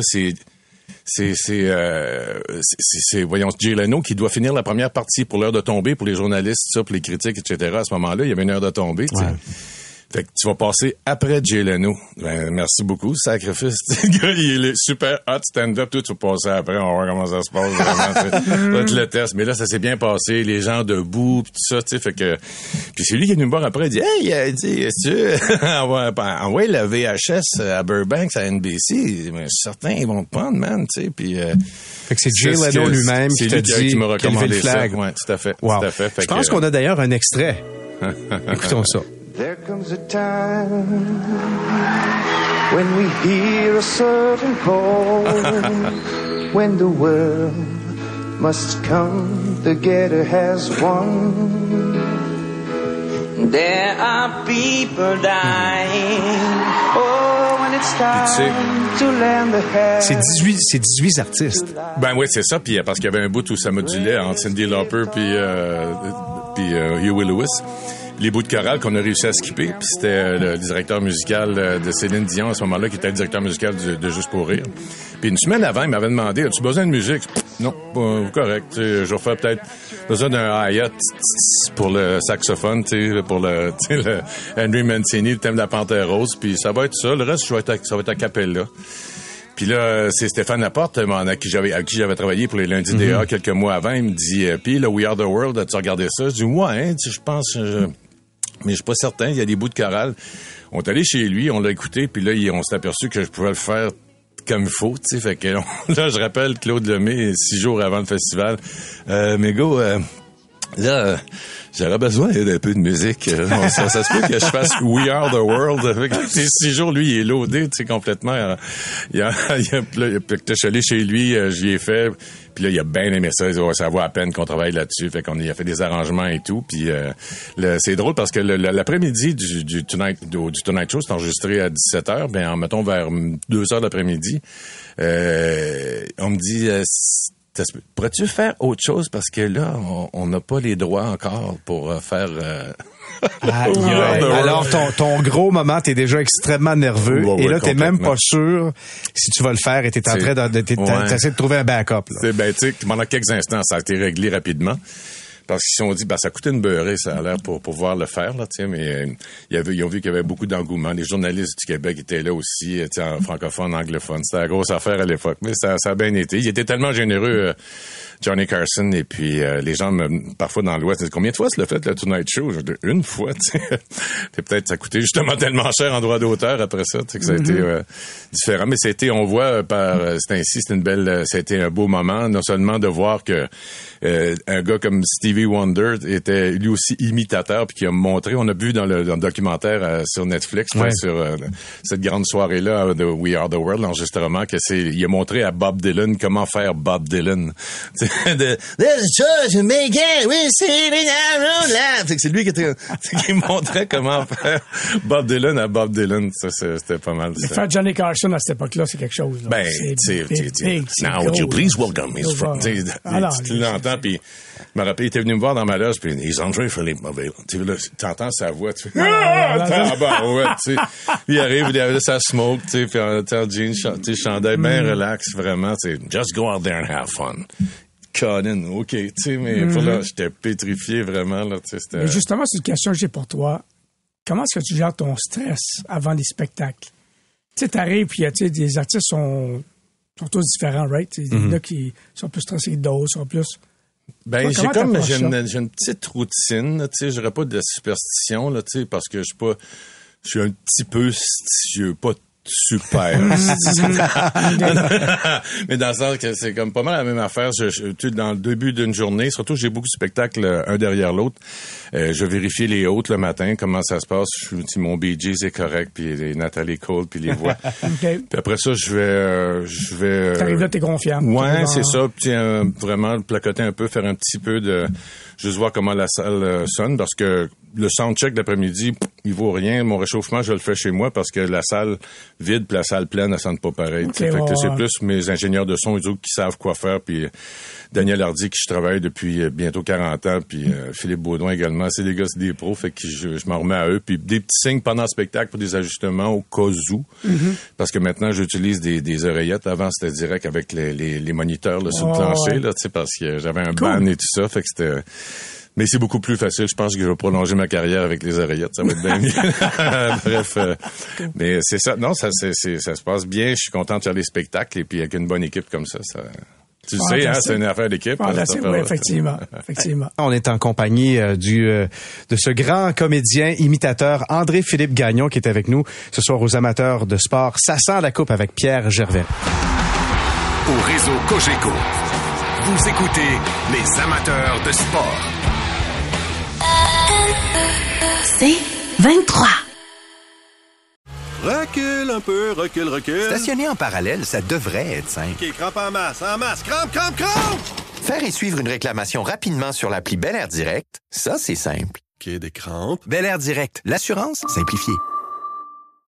L: voyons, Jay Leno qui doit finir la première partie pour l'heure de tomber, pour les journalistes, ça, pour les critiques, etc. À ce moment-là, il y avait une heure de tomber, tu sais. Fait que tu vas passer après Jay Leno. Merci beaucoup, sacrifice. Le gars, il est super hot stand-up. Toi, tu vas passer après. On va voir comment ça se passe. Vraiment, tu le testes. Mais là, ça s'est bien passé. Les gens debout, pis tout ça, tu sais. Fait que, puis c'est lui qui est venu me voir après. Il dit, envoie la VHS à Burbank, à NBC. Mais certains, ils vont te prendre, man, tu sais. Puis,
E: fait que c'est Jay Leno lui-même qui t'a dit
L: qui m'a recommandé ça.
E: Ouais,
L: tout à fait.
E: Wow.
L: Tout à fait.
E: Je pense qu'on a d'ailleurs un extrait. Écoutons ça.
P: There comes a time when we hear a certain call, when the world must come together as one. There are people dying. Oh, when it's time to lend a hand.
E: C'est 18 artistes.
L: Oui, c'est ça. Puis parce qu'il y avait un bout où ça modulait entre Cyndi Lauper puis Huey Lewis. Les bouts de chorale qu'on a réussi à skipper, puis c'était le directeur musical de Céline Dion à ce moment-là, qui était le directeur musical de Juste pour rire. Puis une semaine avant, il m'avait demandé, as-tu besoin de musique? Non, correct. Je vais faire peut-être besoin d'un hi-hat pour le saxophone, pour le Henry Mancini, le thème de la Panthère Rose, puis ça va être ça. Le reste, ça va être a cappella. Puis là, c'est Stéphane Laporte, à qui j'avais travaillé pour les Lundis DA quelques mois avant. Il me dit, puis le We Are the World, as-tu regardé ça? Je dis, ouais, je pense, mais je suis pas certain. Il y a des bouts de chorale. On est allé chez lui, on l'a écouté, puis là, on s'est aperçu que je pouvais le faire comme il faut, tu sais. Fait que là, je rappelle Claude Lemay, 6 jours avant le festival. Mais go, Là, j'aurais besoin d'un peu de musique. Ça se peut que je fasse We Are the World. Avec ces 6 jours, lui, il est loadé, tu sais, complètement. Je suis allé chez lui, j'y ai fait. Puis là, il a bien aimé ça. Ça vaut à peine qu'on travaille là-dessus. Fait qu'on a fait des arrangements et tout. Puis c'est drôle parce que l'après-midi du Tonight Show, c'est enregistré à 17h. Ben, mettons vers 2h l'après-midi, on me dit... pourrais-tu faire autre chose? Parce que là, on n'a pas les droits encore pour faire...
E: Alors, ton gros moment, t'es déjà extrêmement nerveux. Et là, t'es même pas sûr si tu vas le faire et t'es en train t'essaies de trouver un backup. Là.
L: Tu sais, pendant quelques instants, ça a été réglé rapidement. Parce qu'ils se sont dit, ça coûtait une beurrée, ça a l'air pour pouvoir le faire, là, tu sais, mais ils ont vu qu'il y avait beaucoup d'engouement. Les journalistes du Québec étaient là aussi, tu sais, en francophone, anglophone. C'était la grosse affaire à l'époque, mais ça a bien été. Il était tellement généreux, Johnny Carson, et puis les gens, parfois dans l'Ouest, disent, combien de fois tu l'as fait, le Tonight Show? Une fois, tu sais. Peut-être, ça coûtait justement tellement cher en droit d'auteur après ça, tu sais, que ça a été différent. Mais c'était, on voit c'est ainsi, ça a été un beau moment, non seulement de voir que un gars comme Stevie Wonder était lui aussi imitateur, puis qui a montré, on a vu dans le documentaire sur Netflix, sur cette grande soirée-là de We Are the World, l'enregistrement, il a montré à Bob Dylan comment faire Bob Dylan. C'est lui qui montrait comment faire Bob Dylan à Bob Dylan. Ça, c'était pas mal.
K: Mais faire Johnny Carson à cette époque-là, c'est quelque chose. Là.
L: Ben,
M: now would you please welcome Miss Front?
L: Tu l'entends, puis je me rappelle, il était venu me voir dans ma loge, puis he's André Philippe Mobile. Tu sais, là, t'entends sa voix, tu fais, ouais, tu sais. Il arrive, il avait sa smoke, tu sais, puis en jean, tu sais, chandail bien relax, vraiment, tu sais, just go out there and have fun. Colin, OK, tu sais, mais là, j'étais pétrifié vraiment, là, tu sais,
K: Mais justement, c'est une question que j'ai pour toi. Comment est-ce que tu gères ton stress avant les spectacles? Tu sais, t'arrives, puis tu sais, des artistes sont tous différents, right? Il y en a qui sont plus stressés que d'autres, sont plus...
L: Ben, j'ai une petite routine, tu sais, j'aurais pas de superstition, là, tu sais, parce que je suis un petit peu superstitieux, pas super. Mais dans le sens que c'est comme pas mal la même affaire. Dans le début d'une journée, surtout j'ai beaucoup de spectacles un derrière l'autre. Je vérifie les hôtes le matin, comment ça se passe. Si mon Bee Gees est correct, puis les Natalie Cole, puis les voix.
K: Okay.
L: Puis après ça, je vais.
K: T'arrives là, t'es confiant.
L: Ouais, c'est ça. Puis vraiment placoter un peu, faire un petit peu de, juste voir comment la salle sonne, parce que le soundcheck d'après-midi, il vaut rien. Mon réchauffement, je le fais chez moi parce que la salle vide puis la salle pleine, elle sonne pas pareil.
K: Okay,
L: fait que c'est plus mes ingénieurs de son, eux autres, qui savent quoi faire. Puis Daniel Hardy, qui je travaille depuis bientôt 40 ans, puis Philippe Baudouin également. C'est des gars, c'est des pros, fait que je m'en remets à eux. Puis des petits signes pendant le spectacle pour des ajustements au cas où. Parce que maintenant, j'utilise des oreillettes. Avant, c'était direct avec les moniteurs là, sur le plancher, là, parce que j'avais un ban et tout ça. Fait que c'était... Mais c'est beaucoup plus facile. Je pense que je vais prolonger ma carrière avec les oreillettes. Ça va être bien mieux. Bref. Mais c'est ça. Non, ça se passe bien. Je suis content de faire des spectacles. Et puis, avec une bonne équipe comme ça, tu sais, hein, c'est une affaire d'équipe.
K: Oui, effectivement.
E: On est en compagnie de ce grand comédien, imitateur André-Philippe Gagnon qui est avec nous ce soir aux amateurs de sport. Ça sent la coupe avec Pierre Gervais.
D: Au réseau Cogeco, vous écoutez les amateurs de sport.
C: C'est 23.
G: Recule un peu, recule.
H: Stationner en parallèle, ça devrait être simple.
G: OK, crampe en masse, crampe!
H: Faire et suivre une réclamation rapidement sur l'appli Bel Air Direct, ça, c'est simple.
G: OK, des crampes.
H: Bel Air Direct, l'assurance simplifiée.